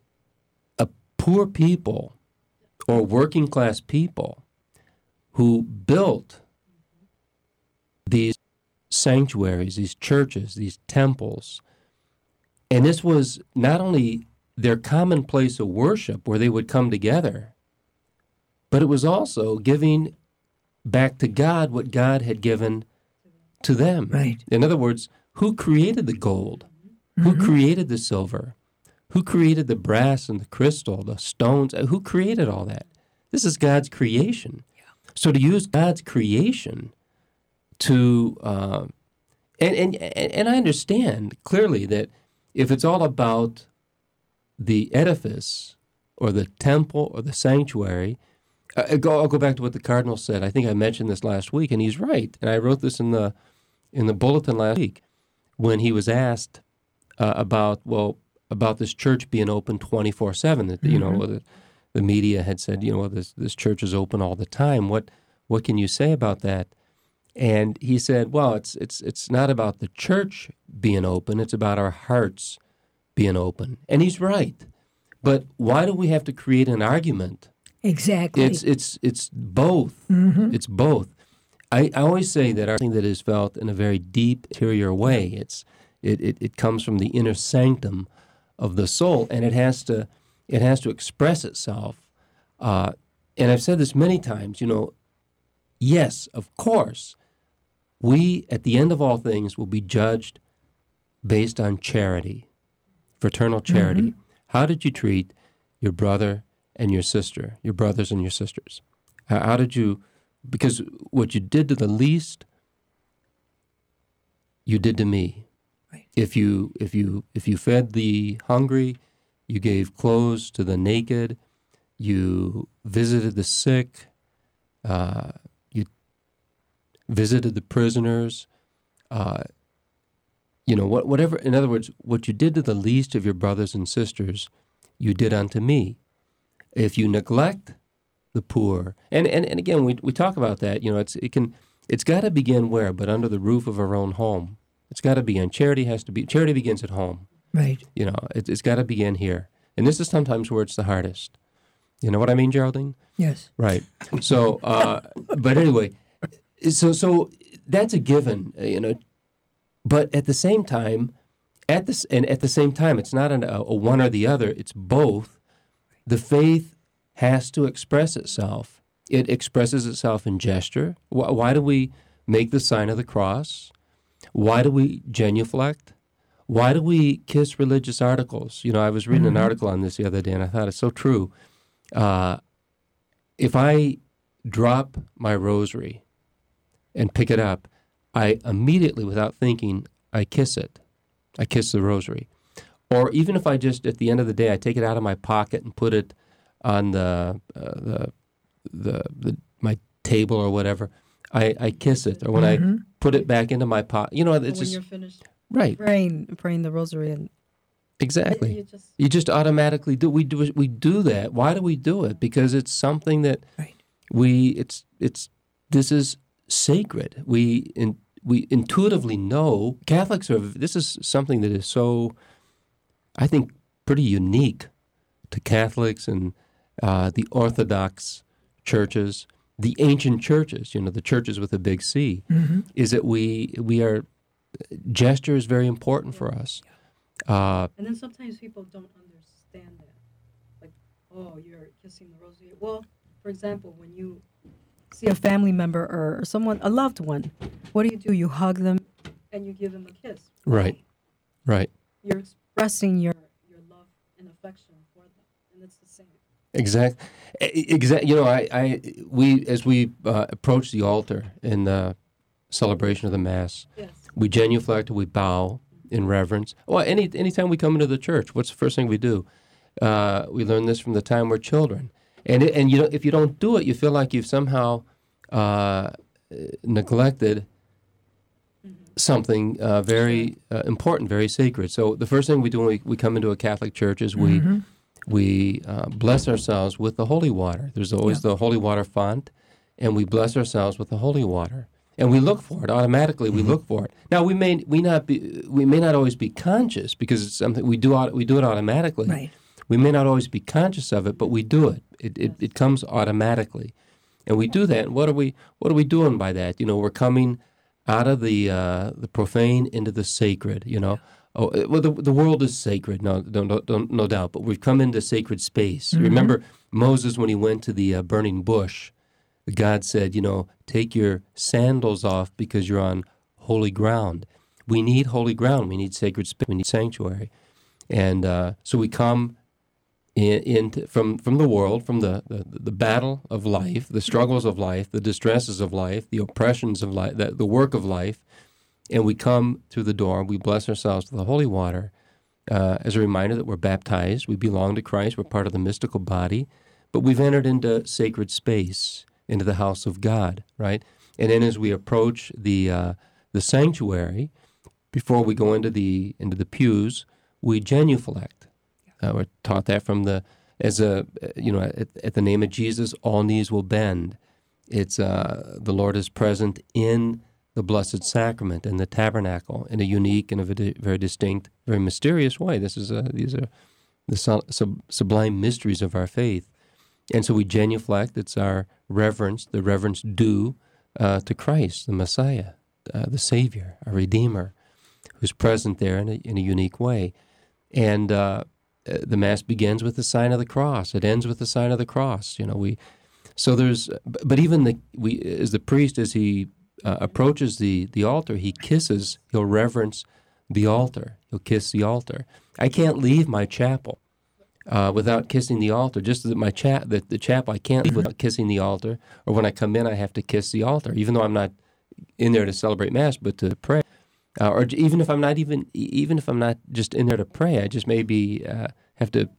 a poor people or working class people who built these sanctuaries, these churches, these temples. And this was not only their common place of worship where they would come together, but it was also giving back to God what God had given to them. Right. In other words, who created the gold? Mm-hmm. Who created the silver? Who created the brass and the crystal, the stones? Who created all that? This is God's creation. Yeah. So to use God's creation to, uh, and, and, and I understand clearly that if it's all about the edifice or the temple or the sanctuary, I'll go, I'll go back to what the Cardinal said. I think I mentioned this last week, and he's right. And I wrote this in the in the bulletin last week when he was asked uh, about, well, about this church being open twenty-four seven. That, you know, the, the media had said, you know, this this church is open all the time. What what can you say about that? And he said, well, it's it's it's not about the church being open. It's about our hearts being open. And he's right. But why do we have to create an argument? Exactly. It's it's it's both. Mm-hmm. It's both. I, I always say that our thing that is felt in a very deep, interior way. It's it, it, it comes from the inner sanctum of the soul, and it has to it has to express itself. Uh, and I've said this many times. You know, yes, of course, we at the end of all things will be judged based on charity, fraternal charity. Mm-hmm. How did you treat your brother and your sister, your brothers and your sisters? How, how did you, because what you did to the least, you did to me. Right. If you if you if you fed the hungry, you gave clothes to the naked, you visited the sick, uh, you visited the prisoners, uh, you know, what, whatever. In other words, what you did to the least of your brothers and sisters, you did unto me. If you neglect the poor, and, and, and again, we we talk about that, you know, it's it can it's got to begin where? But under the roof of our own home. It's got to begin. Charity has to be. Charity begins at home. Right. You know, it, it's got to begin here, and this is sometimes where it's the hardest. You know what I mean, Geraldine? Yes. Right. So, uh, but anyway, so so that's a given. You know, but at the same time, at this and at the same time, it's not an, a, a one or the other. It's both. The faith has to express itself. It expresses itself in gesture. Why, why do we make the sign of the cross? Why do we genuflect? Why do we kiss religious articles? You know, I was reading mm-hmm. an article on this the other day, and I thought it's so true. Uh, if I drop my rosary and pick it up, I immediately, without thinking, I kiss it. I kiss the rosary. Or even if I just, at the end of the day, I take it out of my pocket and put it on the uh, the, the the my table or whatever, I, I kiss it. Or when mm-hmm. I put it back into my pocket, you know, it's when just you're finished, right praying praying the rosary and Exactly. You just You just automatically do. We do. We do that. Why do we do it? Because it's something that Right. we. It's. It's. This is sacred. We. In, we intuitively know Catholics are. This is something that is so, I think, pretty unique to Catholics and uh, the Orthodox churches, the ancient churches. You know, the churches with a big C. Mm-hmm. Is that we we are. Gesture is very important for us. Uh, And then sometimes people don't understand that. Like, oh, you're kissing the rosary. Well, for example, when you see a family member or, or someone, a loved one, what do you do? You hug them and you give them a kiss. right. Right. You're expressing your, your love and affection for them. And it's the same. Exact, exact. You know, I, I, we as we uh, approach the altar in the celebration of the Mass, Yes. we genuflect, we bow in reverence. Well, any anytime we come into the church, what's the first thing we do? Uh, we learn this from the time we're children, and it, and you know, if you don't do it, you feel like you've somehow uh, neglected something uh, very uh, important, very sacred. So the first thing we do when we, we come into a Catholic church is we Mm-hmm. we uh, bless ourselves with the holy water. There's always the holy water font, and we bless ourselves with the holy water. And we look for it automatically. We look for it. Now we may we not be we may not always be conscious because it's something we do au- we do it automatically. Right. We may not always be conscious of it, but we do it. It it, it comes automatically, and we do that. And what are we what are we doing by that? You know, we're coming out of the uh, the profane into the sacred. You know, oh well, the the world is sacred, no no no, no, no doubt. But we've come into sacred space. Mm-hmm. Remember Moses when he went to the uh, burning bush. God said, you know, take your sandals off because you're on holy ground. We need holy ground. We need sacred space. We need sanctuary. And uh, so we come in, in from, from the world, from the, the, the battle of life, the struggles of life, the distresses of life, the oppressions of life, the, the work of life, and we come through the door. We bless ourselves with the holy water uh, as a reminder that we're baptized. We belong to Christ. We're part of the mystical body. But we've entered into sacred space, into the house of God, right? And then as we approach the uh, the sanctuary, before we go into the into the pews, we genuflect. Uh, we're taught that from the as a you know at, at the name of Jesus, all knees will bend. It's uh, the Lord is present in the Blessed Sacrament in the tabernacle in a unique and a very, very distinct, very mysterious way. This is a, these are the sub, sublime mysteries of our faith. And so we genuflect. It's our reverence, the reverence due uh, to Christ, the Messiah, uh, the Savior, our Redeemer, who's present there in a, in a unique way. And uh, the Mass begins with the sign of the cross. It ends with the sign of the cross. You know, we. So there's, but even the we as the priest as he uh, approaches the the altar, he kisses. He'll reverence the altar. He'll kiss the altar. I can't leave my chapel Uh, without kissing the altar. Just that my cha- the, the chapel, I can't leave without kissing the altar. Or when I come in, I have to kiss the altar, even though I'm not in there to celebrate Mass, but to pray. Uh, or even if I'm not even even if I'm not just in there to pray, I just maybe uh, have to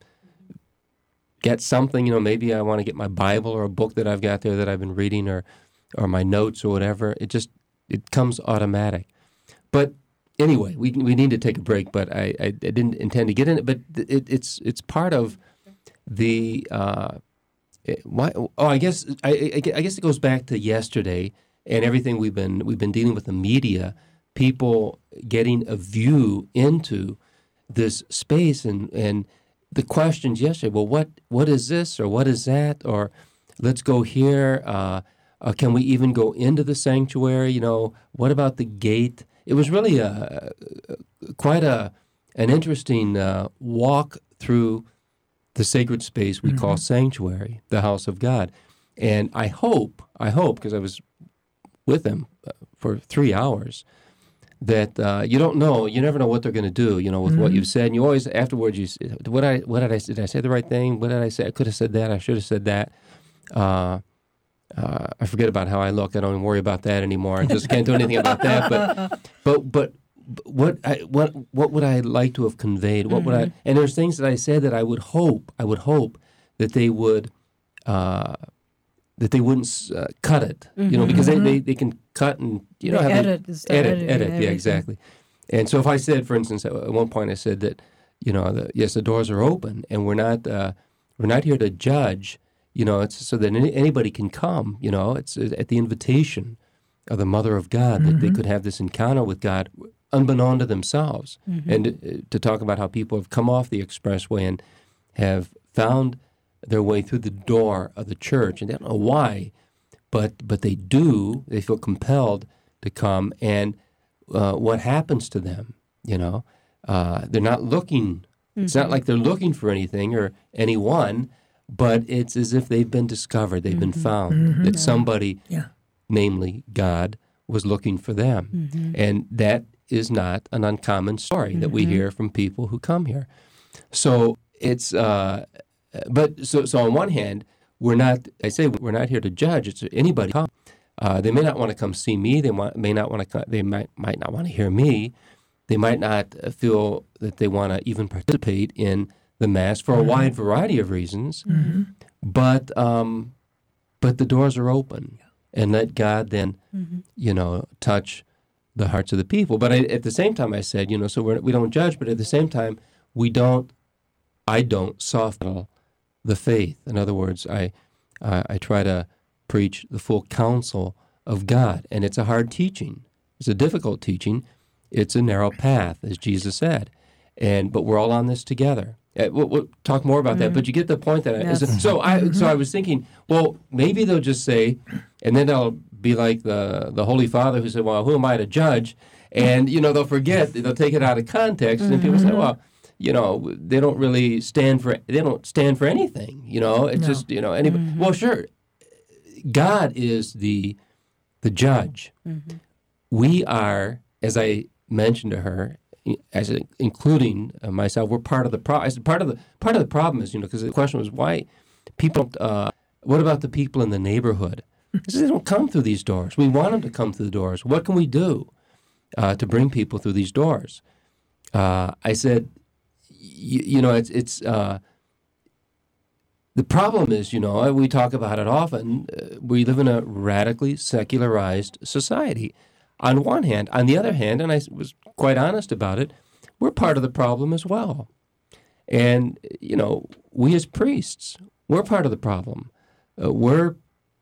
get something. You know, maybe I want to get my Bible or a book that I've got there that I've been reading, or or my notes or whatever. It just it comes automatic. But anyway, we we need to take a break, but I, I, I didn't intend to get in it. But it, it's it's part of the. Uh, it, why? Oh, I guess I, I guess it goes back to yesterday and everything we've been we've been dealing with the media, people getting a view into this space and and the questions yesterday. Well, what what is this or what is that or let's go here. Uh, uh, can we even go into the sanctuary? You know, what about the gate? It was really a, quite a an interesting uh, walk through the sacred space we mm-hmm. call sanctuary, the house of God. And I hope, I hope, because I was with them for three hours, that uh, you don't know, you never know what they're going to do, you know, with mm-hmm. what you've said. And you always, afterwards, you what I what did I say? Did I say the right thing? What did I say? I could have said that. I should have said that. Uh, Uh, I forget about how I look. I don't even worry about that anymore. I just can't do anything about that. But, but, but, what, I, what, what would I like to have conveyed? What mm-hmm. would I? And there's things that I said that I would hope, I would hope that they would, uh, that they wouldn't uh, cut it. Mm-hmm. You know, because they, they, they can cut and you know they have edit, they, edit, edit, edit. Yeah, everything. exactly. And so if I said, for instance, at one point I said that You know, the, yes, the doors are open, and we're not uh, we're not here to judge. You know, it's so that any, anybody can come. You know, it's at the invitation of the Mother of God that they could have this encounter with God, unbeknown to themselves, and uh, to talk about how people have come off the expressway and have found their way through the door of the church, and they don't know why, but but they do. They feel compelled to come, and uh, what happens to them? You know, uh, they're not looking. It's not like they're looking for anything or anyone, but it's as if they've been discovered. They've been found. That somebody, Yeah. namely God, was looking for them, and that is not an uncommon story that we hear from people who come here. So it's. Uh, But so, so on one hand, we're not. I say we're not here to judge. It's anybody come. Uh, they may not want to come see me. They want, may not want to. Come, they might might not want to hear me. They might not feel that they want to even participate in the Mass for a wide variety of reasons. Mm-hmm. But um, but the doors are open, and let God then, you know, touch the hearts of the people. But I, at the same time, I said, you know, so we're, we don't judge. But at the same time, we don't. I don't soften the faith. In other words, I, uh, I try to preach the full counsel of God, and it's a hard teaching. It's a difficult teaching. It's a narrow path, as Jesus said, and but we're all on this together. Uh, we'll, we'll talk more about that, but you get the point that. I, Yes. is it- so I, so I was thinking, well, maybe they'll just say, and then they'll be like the the Holy Father who said, "Well, who am I to judge?" And you know they'll forget. They'll take it out of context, and people say, "Well." You know, they don't really stand for. They don't stand for anything. You know, it's No. just you know. Anybody, Well, sure, God is the the judge. We are, as I mentioned to her, as a, including uh, myself, we're part of the problem. Part of the part of the problem is, you know, because the question was why people. Uh, what about the people in the neighborhood? Because they don't come through these doors. We want them to come through the doors. What can we do uh, to bring people through these doors? Uh, I said. You, you know, it's it's uh, the problem is, you know, we talk about it often. Uh, we live in a radically secularized society. On one hand, on the other hand, and I was quite honest about it, we're part of the problem as well. And you know, we as priests, we're part of the problem. Uh, we're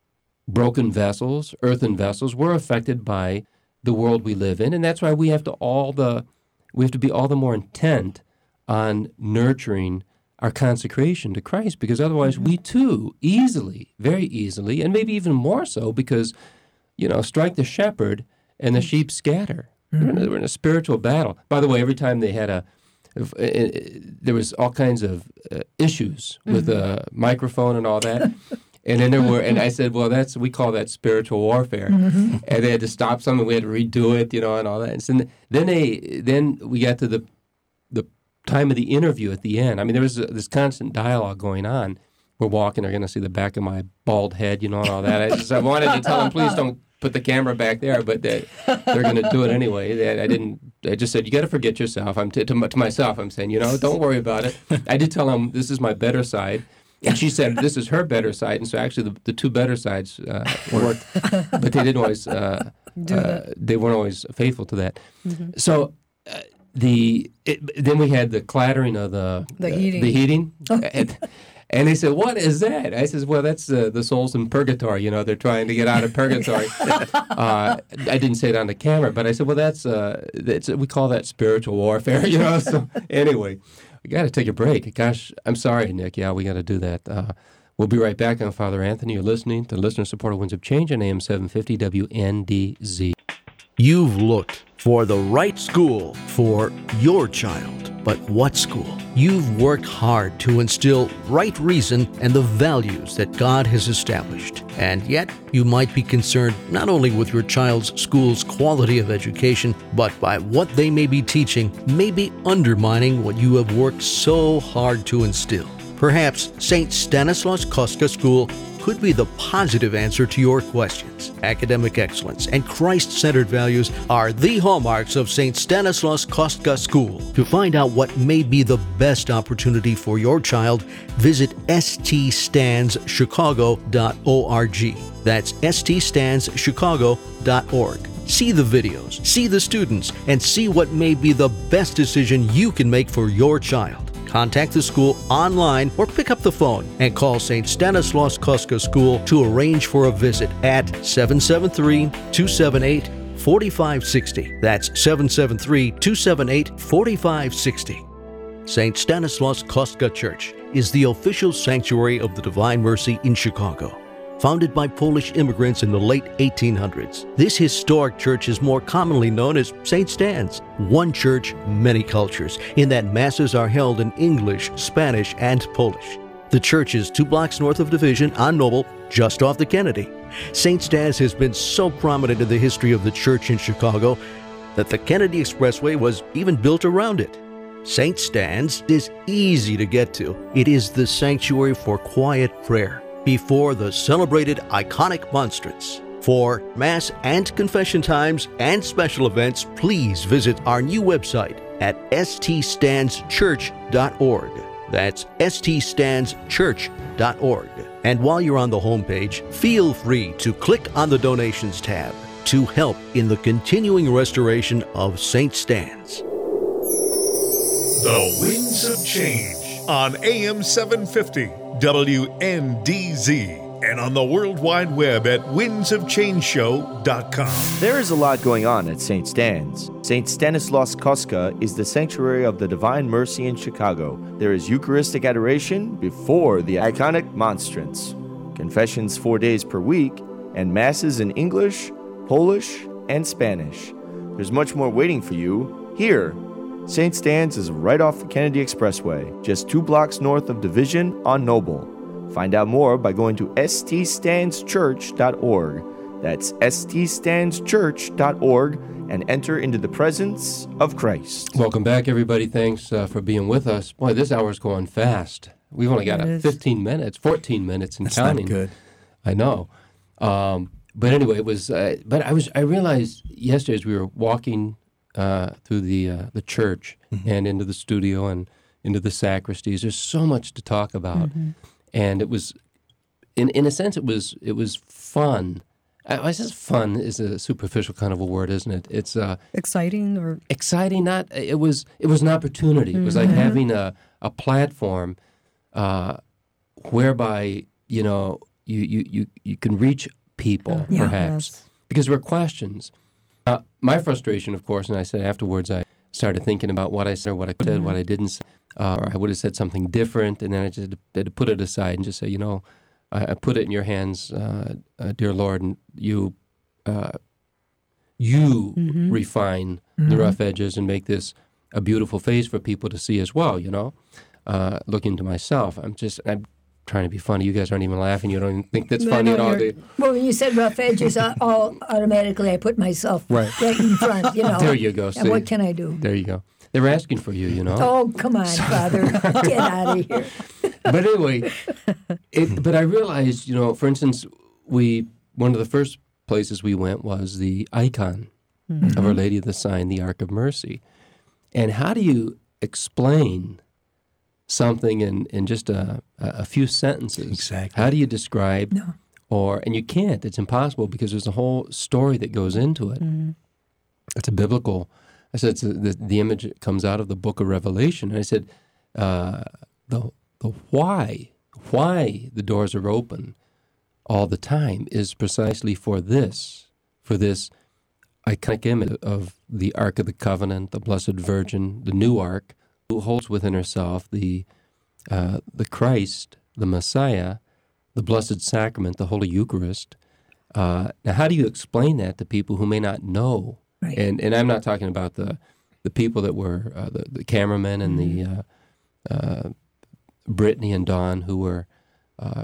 broken vessels, earthen vessels. We're affected by the world we live in, and that's why we have to all the we have to be all the more intent on nurturing our consecration to Christ, because otherwise we too easily, very easily, and maybe even more so, because, you know, strike the shepherd and the sheep scatter. Mm-hmm. We're, in a, we're in a spiritual battle. By the way, every time they had a, if, uh, uh, there was all kinds of uh, issues with the mm-hmm. uh, microphone and all that. And then there were, and I said, well, that's, we call that spiritual warfare. Mm-hmm. And they had to stop something, we had to redo it, you know, and all that. And so then they, then we got to the, the time of the interview at the end. I mean, there was a, this constant dialogue going on. We're walking, they're going to see the back of my bald head, you know, and all that. I just I wanted to tell them, please don't put the camera back there, but they, they're going to do it anyway. They, I didn't, I just said, you got to forget yourself. I'm t- to, to myself, I'm saying, you know, don't worry about it. I did tell them, this is my better side. And she said, this is her better side. And so actually the, the two better sides uh, worked, but they didn't always, uh, uh, they weren't always faithful to that. Mm-hmm. So, uh, The it, then we had the clattering of the The uh, heating. The heating, and, and they said, "What is that?" I says, "Well, that's uh, the souls in purgatory. You know, they're trying to get out of purgatory." uh, I didn't say it on the camera, but I said, "Well, that's uh, that's we call that spiritual warfare." You know. So anyway, we got to take a break. Gosh, I'm sorry, Nick. Yeah, we got to do that. Uh, we'll be right back on Father Anthony. You're listening to listener-supported Winds of Change on A M seven fifty W N D Z. You've looked for the right school for your child. But what school? You've worked hard to instill right reason and the values that God has established. And yet, you might be concerned not only with your child's school's quality of education, but by what they may be teaching may be undermining what you have worked so hard to instill. Perhaps Saint Stanislaus Kostka School could be the positive answer to your questions. Academic excellence and Christ-centered values are the hallmarks of Saint Stanislaus Kostka School. To find out what may be the best opportunity for your child, visit s t stands chicago dot org. That's s t stands chicago dot org. See the videos, see the students, and see what may be the best decision you can make for your child. Contact the school online or pick up the phone and call Saint Stanislaus Kostka School to arrange for a visit at seven seven three, two seven eight, four five six zero. That's seven seven three, two seven eight, four five six zero. Saint Stanislaus Kostka Church is the official sanctuary of the Divine Mercy in Chicago. Founded by Polish immigrants in the late eighteen hundreds, this historic church is more commonly known as Saint Stan's. One church, many cultures, in that Masses are held in English, Spanish, and Polish. The church is two blocks north of Division on Noble, just off the Kennedy. Saint Stan's has been so prominent in the history of the church in Chicago that the Kennedy Expressway was even built around it. Saint Stan's is easy to get to. It is the sanctuary for quiet prayer before the celebrated iconic monstrance. For Mass and confession times and special events, please visit our new website at s t stands church dot org. That's s t stands church dot org. And while you're on the homepage, feel free to click on the Donations tab to help in the continuing restoration of Saint Stan's. The Winds of Change on A M seven fifty W N D Z and on the World Wide Web at winds of change show dot com. There is a lot going on at Saint Stan's. Saint Stanislaus Kostka is the sanctuary of the Divine Mercy in Chicago. There is Eucharistic adoration before the iconic monstrance, confessions four days per week, and masses in English, Polish, and Spanish. There's much more waiting for you here. Saint Stan's is right off the Kennedy Expressway, just two blocks north of Division on Noble. Find out more by going to s t stands church dot org. That's s t stands church dot org and enter into the presence of Christ. Welcome back, everybody. Thanks uh, for being with us. Boy, this hour's going fast. We've only got uh, fifteen minutes, fourteen minutes and That's counting. not good. I know. Um, but anyway, it was. Uh, but I was. I realized yesterday as we were walking uh, through the uh, the church mm-hmm. and into the studio and into the sacristies. There's so much to talk about, mm-hmm. and it was, in in a sense, it was it was fun. I says fun is a superficial kind of a word, isn't it? It's uh, exciting or exciting. Not it was it was an opportunity. Mm-hmm. It was like having a a platform uh, whereby you know you you you you can reach people yeah, perhaps yes. because there were questions. Uh, my frustration, of course, and I said afterwards, I started thinking about what I said, what I said, mm-hmm. what I didn't say, uh, or I would have said something different, and then I just had to put it aside and just say, you know. I put it in your hands, uh, uh, dear Lord, and you uh, you mm-hmm. refine mm-hmm. the rough edges and make this a beautiful face for people to see as well, you know? Uh, looking to myself. I'm just, I'm trying to be funny. You guys aren't even laughing. You don't even think that's no, funny no, at all. They... Well, when you said rough edges, I, all automatically I put myself right, right in front, you know? There you go. And See? what can I do? There you go. They were asking for you, you know? Oh, come on, Father. Get out of here. But anyway, it, but I realized, you know, for instance, we one of the first places we went was the icon mm-hmm. of Our Lady of the Sign, the Ark of Mercy. And how do you explain something in, in just a, a few sentences? Exactly. How do you describe? No. Or and you can't. It's impossible because there's a whole story that goes into it. Mm-hmm. It's a biblical. I said it's a, the the image comes out of the Book of Revelation. And I said uh, the the why why the doors are open all the time is precisely for this for this iconic image of the Ark of the Covenant, the Blessed Virgin, the new Ark, who holds within herself the uh, the Christ, the Messiah, the Blessed Sacrament, the Holy Eucharist. Uh, now, how do you explain that to people who may not know? Right. And and I'm not talking about the the people that were uh, the the cameramen and mm-hmm. the uh, uh, Brittany and Dawn who were uh,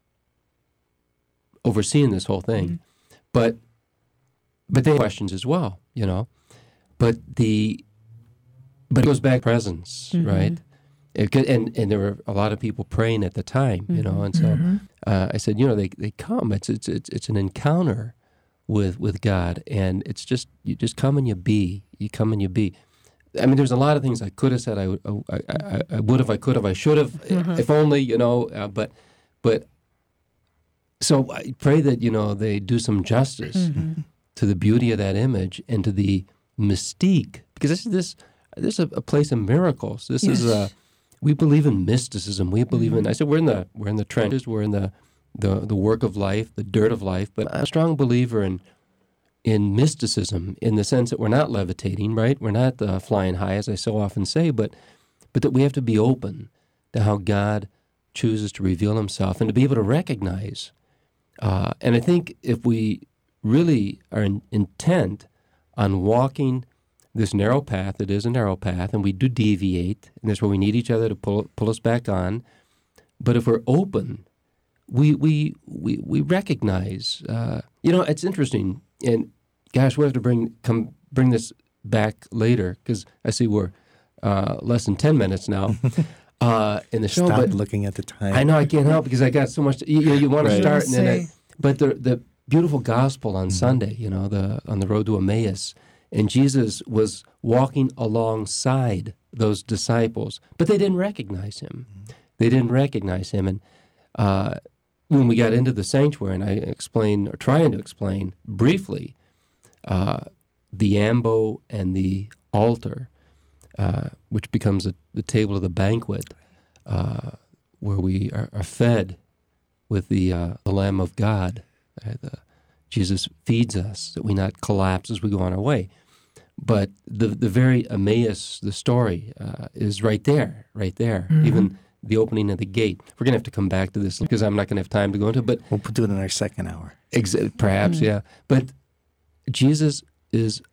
overseeing this whole thing, mm-hmm. but but they have questions as well, you know. But the but it goes back to presence, mm-hmm. right? It, and and there were a lot of people praying at the time, you know, and so mm-hmm. uh, I said, you know, they they come. It's it's it's it's an encounter with with God, and it's just you just come and you be, you come and you be. I mean, there's a lot of things I could have said. I I, I, I would have, I could have, I should have, mm-hmm. if only, you know. Uh, but but so I pray that you know they do some justice mm-hmm. to the beauty of that image and to the mystique, because this is this this is a, a place of miracles. This Yes. is a we believe in mysticism. We believe in. I said we're in the we're in the trenches. We're in the the the work of life, the dirt of life. But I'm a strong believer in in mysticism, in the sense that we're not levitating, right? We're not uh, flying high, as I so often say, but but that we have to be open to how God chooses to reveal Himself and to be able to recognize. Uh, and I think if we really are in, intent on walking this narrow path, it is a narrow path, and we do deviate, and that's where we need each other to pull pull us back on. But if we're open, we we we we recognize. Uh, you know, it's interesting, and gosh, we have to bring come bring this back later, because I see we're uh, less than ten minutes now uh, in the show. Stop but looking at the time. I know I can't help because I got so much. To, you, you, you want to Right. start, and then I, Say. but the the beautiful gospel on Sunday, you know, the on the road to Emmaus, and Jesus was walking alongside those disciples, but they didn't recognize him. They didn't recognize him, and uh, when we got into the sanctuary, and I explained, or trying to explain briefly, uh, the ambo and the altar, uh, which becomes a, the table of the banquet, uh, where we are, are fed with the, uh, the Lamb of God. Uh, the, Jesus feeds us, that we not collapse as we go on our way. But the the very Emmaus, the story, uh, is right there, right there. Mm-hmm. Even the opening of the gate. We're going to have to come back to this because I'm not going to have time to go into it. But We'll do it in our second hour. ex- perhaps, Mm-hmm. yeah. But Jesus is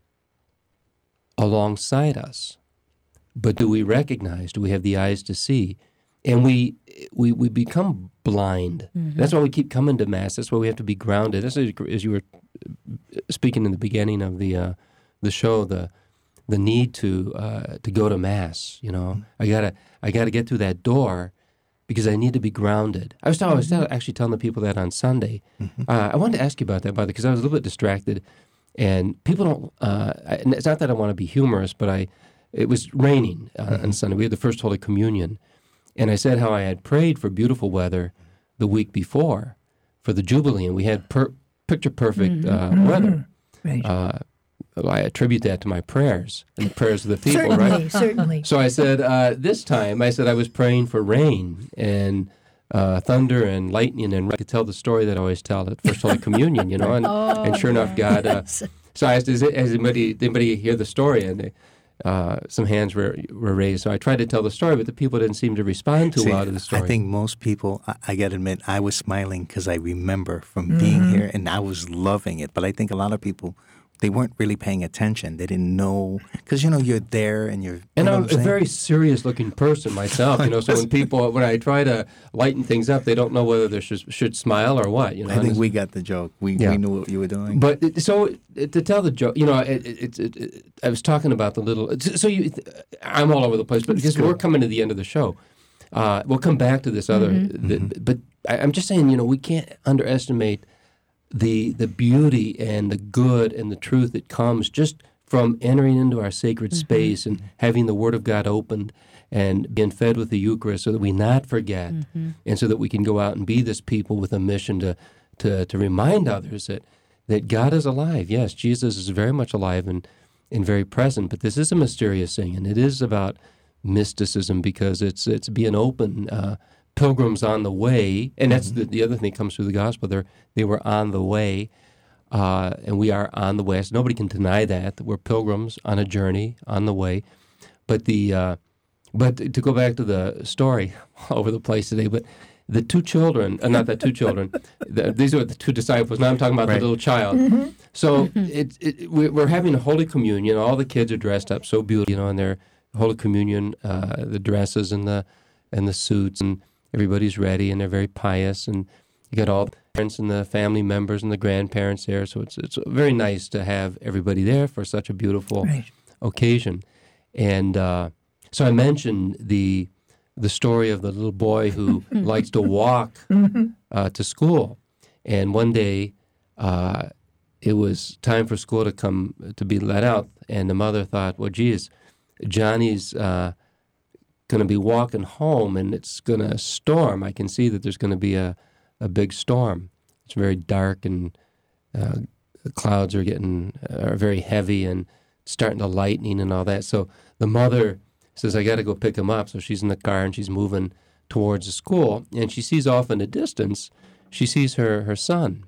alongside us. But do we recognize? Do we have the eyes to see? And we we we become blind. That's why we keep coming to Mass. That's why we have to be grounded. That's as as you were speaking in the beginning of the uh, the show, the the need to uh, to go to Mass. You know, I gotta I gotta get through that door because I need to be grounded. I was, tell, I was tell, actually telling the people that on Sunday. Uh, I wanted to ask you about that, by the because I was a little bit distracted, and people don't. Uh, I, and it's not that I want to be humorous, but I. It was raining uh, on Sunday. We had the first Holy Communion. And I said how I had prayed for beautiful weather the week before for the Jubilee, and we had per- picture-perfect uh, weather. Right. Uh, I attribute that to my prayers and the prayers of the people, certainly, right? certainly. So I said, uh, this time, I said I was praying for rain and uh, thunder and lightning, and I could tell the story that I always tell at First Holy Communion, you know, and, and sure enough, God... Uh, so I asked, has anybody, anybody hear the story? And they, Uh, some hands were were raised. So I tried to tell the story, but the people didn't seem to respond too See, well to the story. I think most people, I, I got to admit, I was smiling because I remember from being here and I was loving it. But I think a lot of people, they weren't really paying attention. They didn't know, because, you know, you're there and you're, you and know I'm what a saying? very serious-looking person myself, you know. So when people, when I try to lighten things up, they don't know whether they should, should smile or what. You know, I think And we got the joke. We, Yeah. we knew what you were doing. But it- so it- to tell the joke, you know, it, it, it, it, I was talking about the little. So you, I'm all over the place, but because we're coming to the end of the show, uh, we'll come back to this other. The, but I, I'm just saying, you know, we can't underestimate the the beauty and the good and the truth that comes just from entering into our sacred space and having the Word of God opened and being fed with the Eucharist, so that we not forget, and so that we can go out and be this people with a mission to to to remind others that. that God is alive. Yes, Jesus is very much alive and, and very present, but this is a mysterious thing, and it is about mysticism because it's it's being open. Uh, pilgrims on the way, and that's the, the other thing that comes through the gospel. They they were on the way, uh, and we are on the way. So nobody can deny that, that we're pilgrims on a journey, on the way. But the uh, but to go back to the story, all over the place today, but the two children, uh, not the two children, the, these are the two disciples. Now I'm talking about Right. the little child. So it, it, we- we're having a Holy Communion. All the kids are dressed up so beautiful, you know, in their Holy Communion, uh, the dresses and the and the suits, and everybody's ready, and they're very pious. And you got all the parents and the family members and the grandparents there. So it's it's very nice to have everybody there for such a beautiful Right. occasion. And uh, so I mentioned the the story of the little boy who likes to walk uh, to school. And one day, uh, it was time for school to come to be let out, and the mother thought, "Well, geez, Johnny's uh, going to be walking home, and it's going to storm. I can see that there's going to be a, a big storm. It's very dark and uh, the clouds are getting are very heavy and starting to lightning and all that. So the mother says, I got to go pick him up. So she's in the car and she's moving towards the school, and she sees off in the distance, she sees her, her son.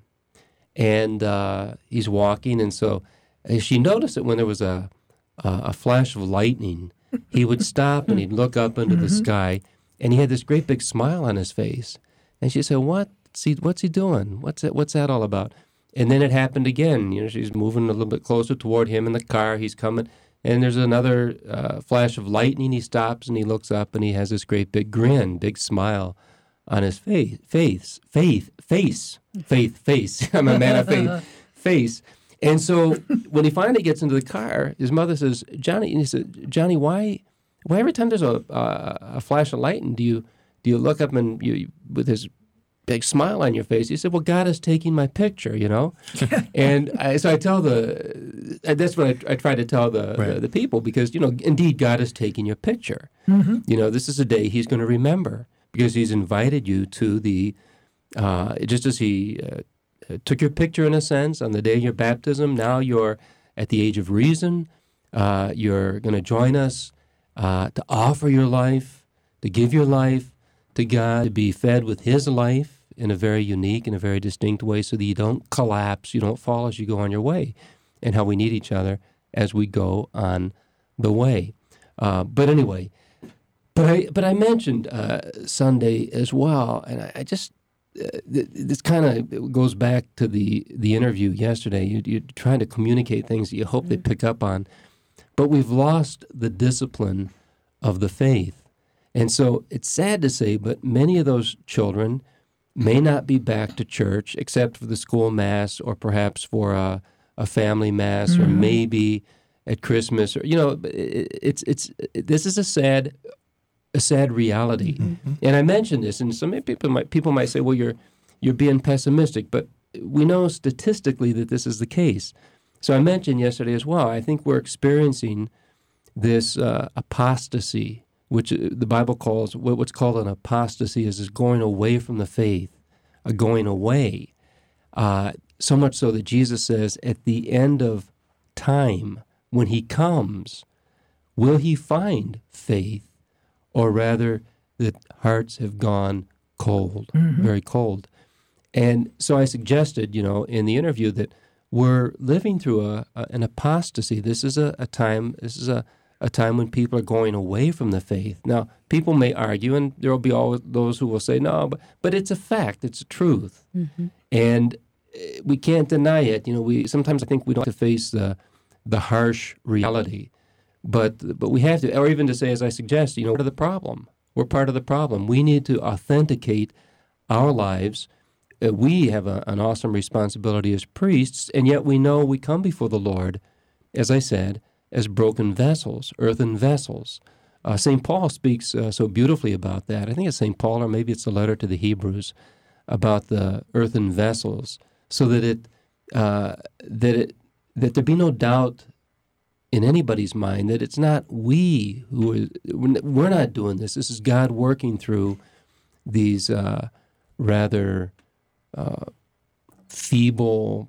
And uh, he's walking, and so she noticed that when there was a, a, a flash of lightning, he would stop and he'd look up into mm-hmm. the sky, and he had this great big smile on his face. And she said, what's he, what's he doing? What's that, what's that all about? And then it happened again. You know, she's moving a little bit closer toward him in the car. He's coming, and there's another uh, flash of lightning. He stops and he looks up, and he has this great big grin, big smile on his face, face, faith, face, faith, face. I'm a man of faith, face. And so when he finally gets into the car, his mother says, "Johnny," and he said, "Johnny, why, why every time there's a uh, a flash of lightning, do you do you look up and you with his big smile on your face?" He said, "Well, God is taking my picture, you know." And I, so I tell the, that's what I, I try to tell the, right. the the people, because, you know, indeed God is taking your picture. Mm-hmm. You know, this is a day He's going to remember, because He's invited you to the, uh, just as He uh, took your picture in a sense on the day of your baptism. Now you're at the age of reason. Uh, you're going to join us uh, to offer your life, to give your life to God, to be fed with His life in a very unique and a very distinct way, so that you don't collapse, you don't fall as you go on your way, and how we need each other as we go on the way. Uh, but anyway, but I but I mentioned uh, Sunday as well, and I, I just uh, th- this kind of goes back to the the interview yesterday. You, you're trying to communicate things that you hope mm-hmm. they pick up on, but we've lost the discipline of the faith. And so it's sad to say, but many of those children may not be back to church except for the school mass, or perhaps for a, a family mass, mm-hmm. or maybe at Christmas. Or, you know, it, it's it's it, this is a sad a sad reality. Mm-hmm. And I mentioned this, and some people might people might say, well, you're you're being pessimistic, but we know statistically that this is the case. So I mentioned yesterday as well, I think we're experiencing this uh, apostasy, which the Bible calls, what's called an apostasy is, is going away from the faith, a going away. Uh, so much so that Jesus says, at the end of time, when He comes, will He find faith, or rather that hearts have gone cold, mm-hmm. very cold. And so I suggested, you know, in the interview that we're living through a, a an apostasy. This is a, a time, this is a a time when people are going away from the faith. Now, people may argue, and there will be always those who will say, no, but, but it's a fact, it's a truth. Mm-hmm. And we can't deny it. You know, we sometimes I think we don't have to face the the harsh reality, but but we have to, or even to say, as I suggest, you know, part of the problem. We're part of the problem. We need to authenticate our lives. Uh, we have a, an awesome responsibility as priests, and yet we know we come before the Lord, as I said, as broken vessels, earthen vessels. Uh, Saint Paul speaks uh, so beautifully about that. I think it's Saint Paul, or maybe it's a letter to the Hebrews, about the earthen vessels, so that it uh, that it that there be no doubt in anybody's mind that it's not we who are, we're not doing this. This is God working through these uh, rather uh, feeble,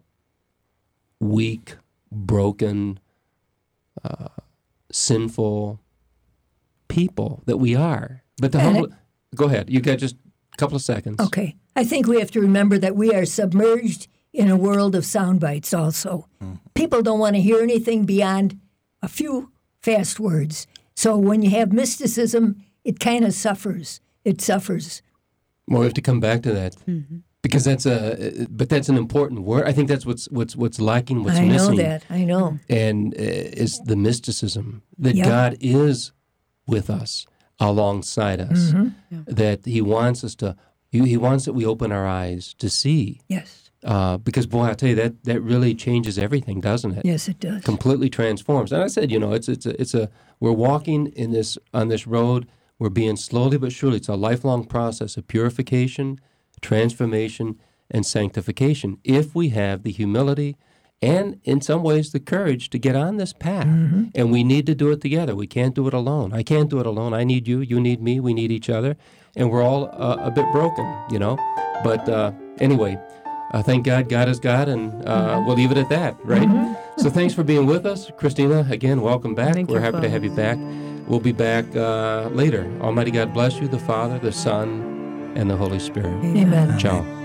weak, broken, Uh, sinful people that we are. But the humble, go ahead. You got just a couple of seconds. Okay. I think we have to remember that we are submerged in a world of sound bites also. Mm. People don't want to hear anything beyond a few fast words. So when you have mysticism, it kind of suffers. It suffers. Well, we have to come back to that. Mm-hmm. Because that's a, but that's an important word. I think that's what's what's what's lacking, what's I missing. I know that. I know. And uh, is the mysticism that yep. God is with us, alongside us. Mm-hmm. Yeah. That He wants us to. He, he wants that we open our eyes to see. Yes. Uh, because boy, I tell you, that that really changes everything, doesn't it? Yes, it does. Completely transforms. And I said, you know, it's it's a, it's a we're walking in this on this road. We're being slowly but surely. It's a lifelong process of purification, transformation, and sanctification, if we have the humility and, in some ways, the courage to get on this path. Mm-hmm. And we need to do it together. We can't do it alone. I can't do it alone. I need you. You need me. We need each other. And we're all uh, a bit broken, you know. But uh, anyway, uh, thank God, God is God, and uh, Mm-hmm. we'll leave it at that, right? So thanks for being with us. Christina, again, welcome back. Thank We're you happy for to have you back. We'll be back uh, later. Almighty God bless you, the Father, the Son, and the Holy Spirit. Amen. Ciao.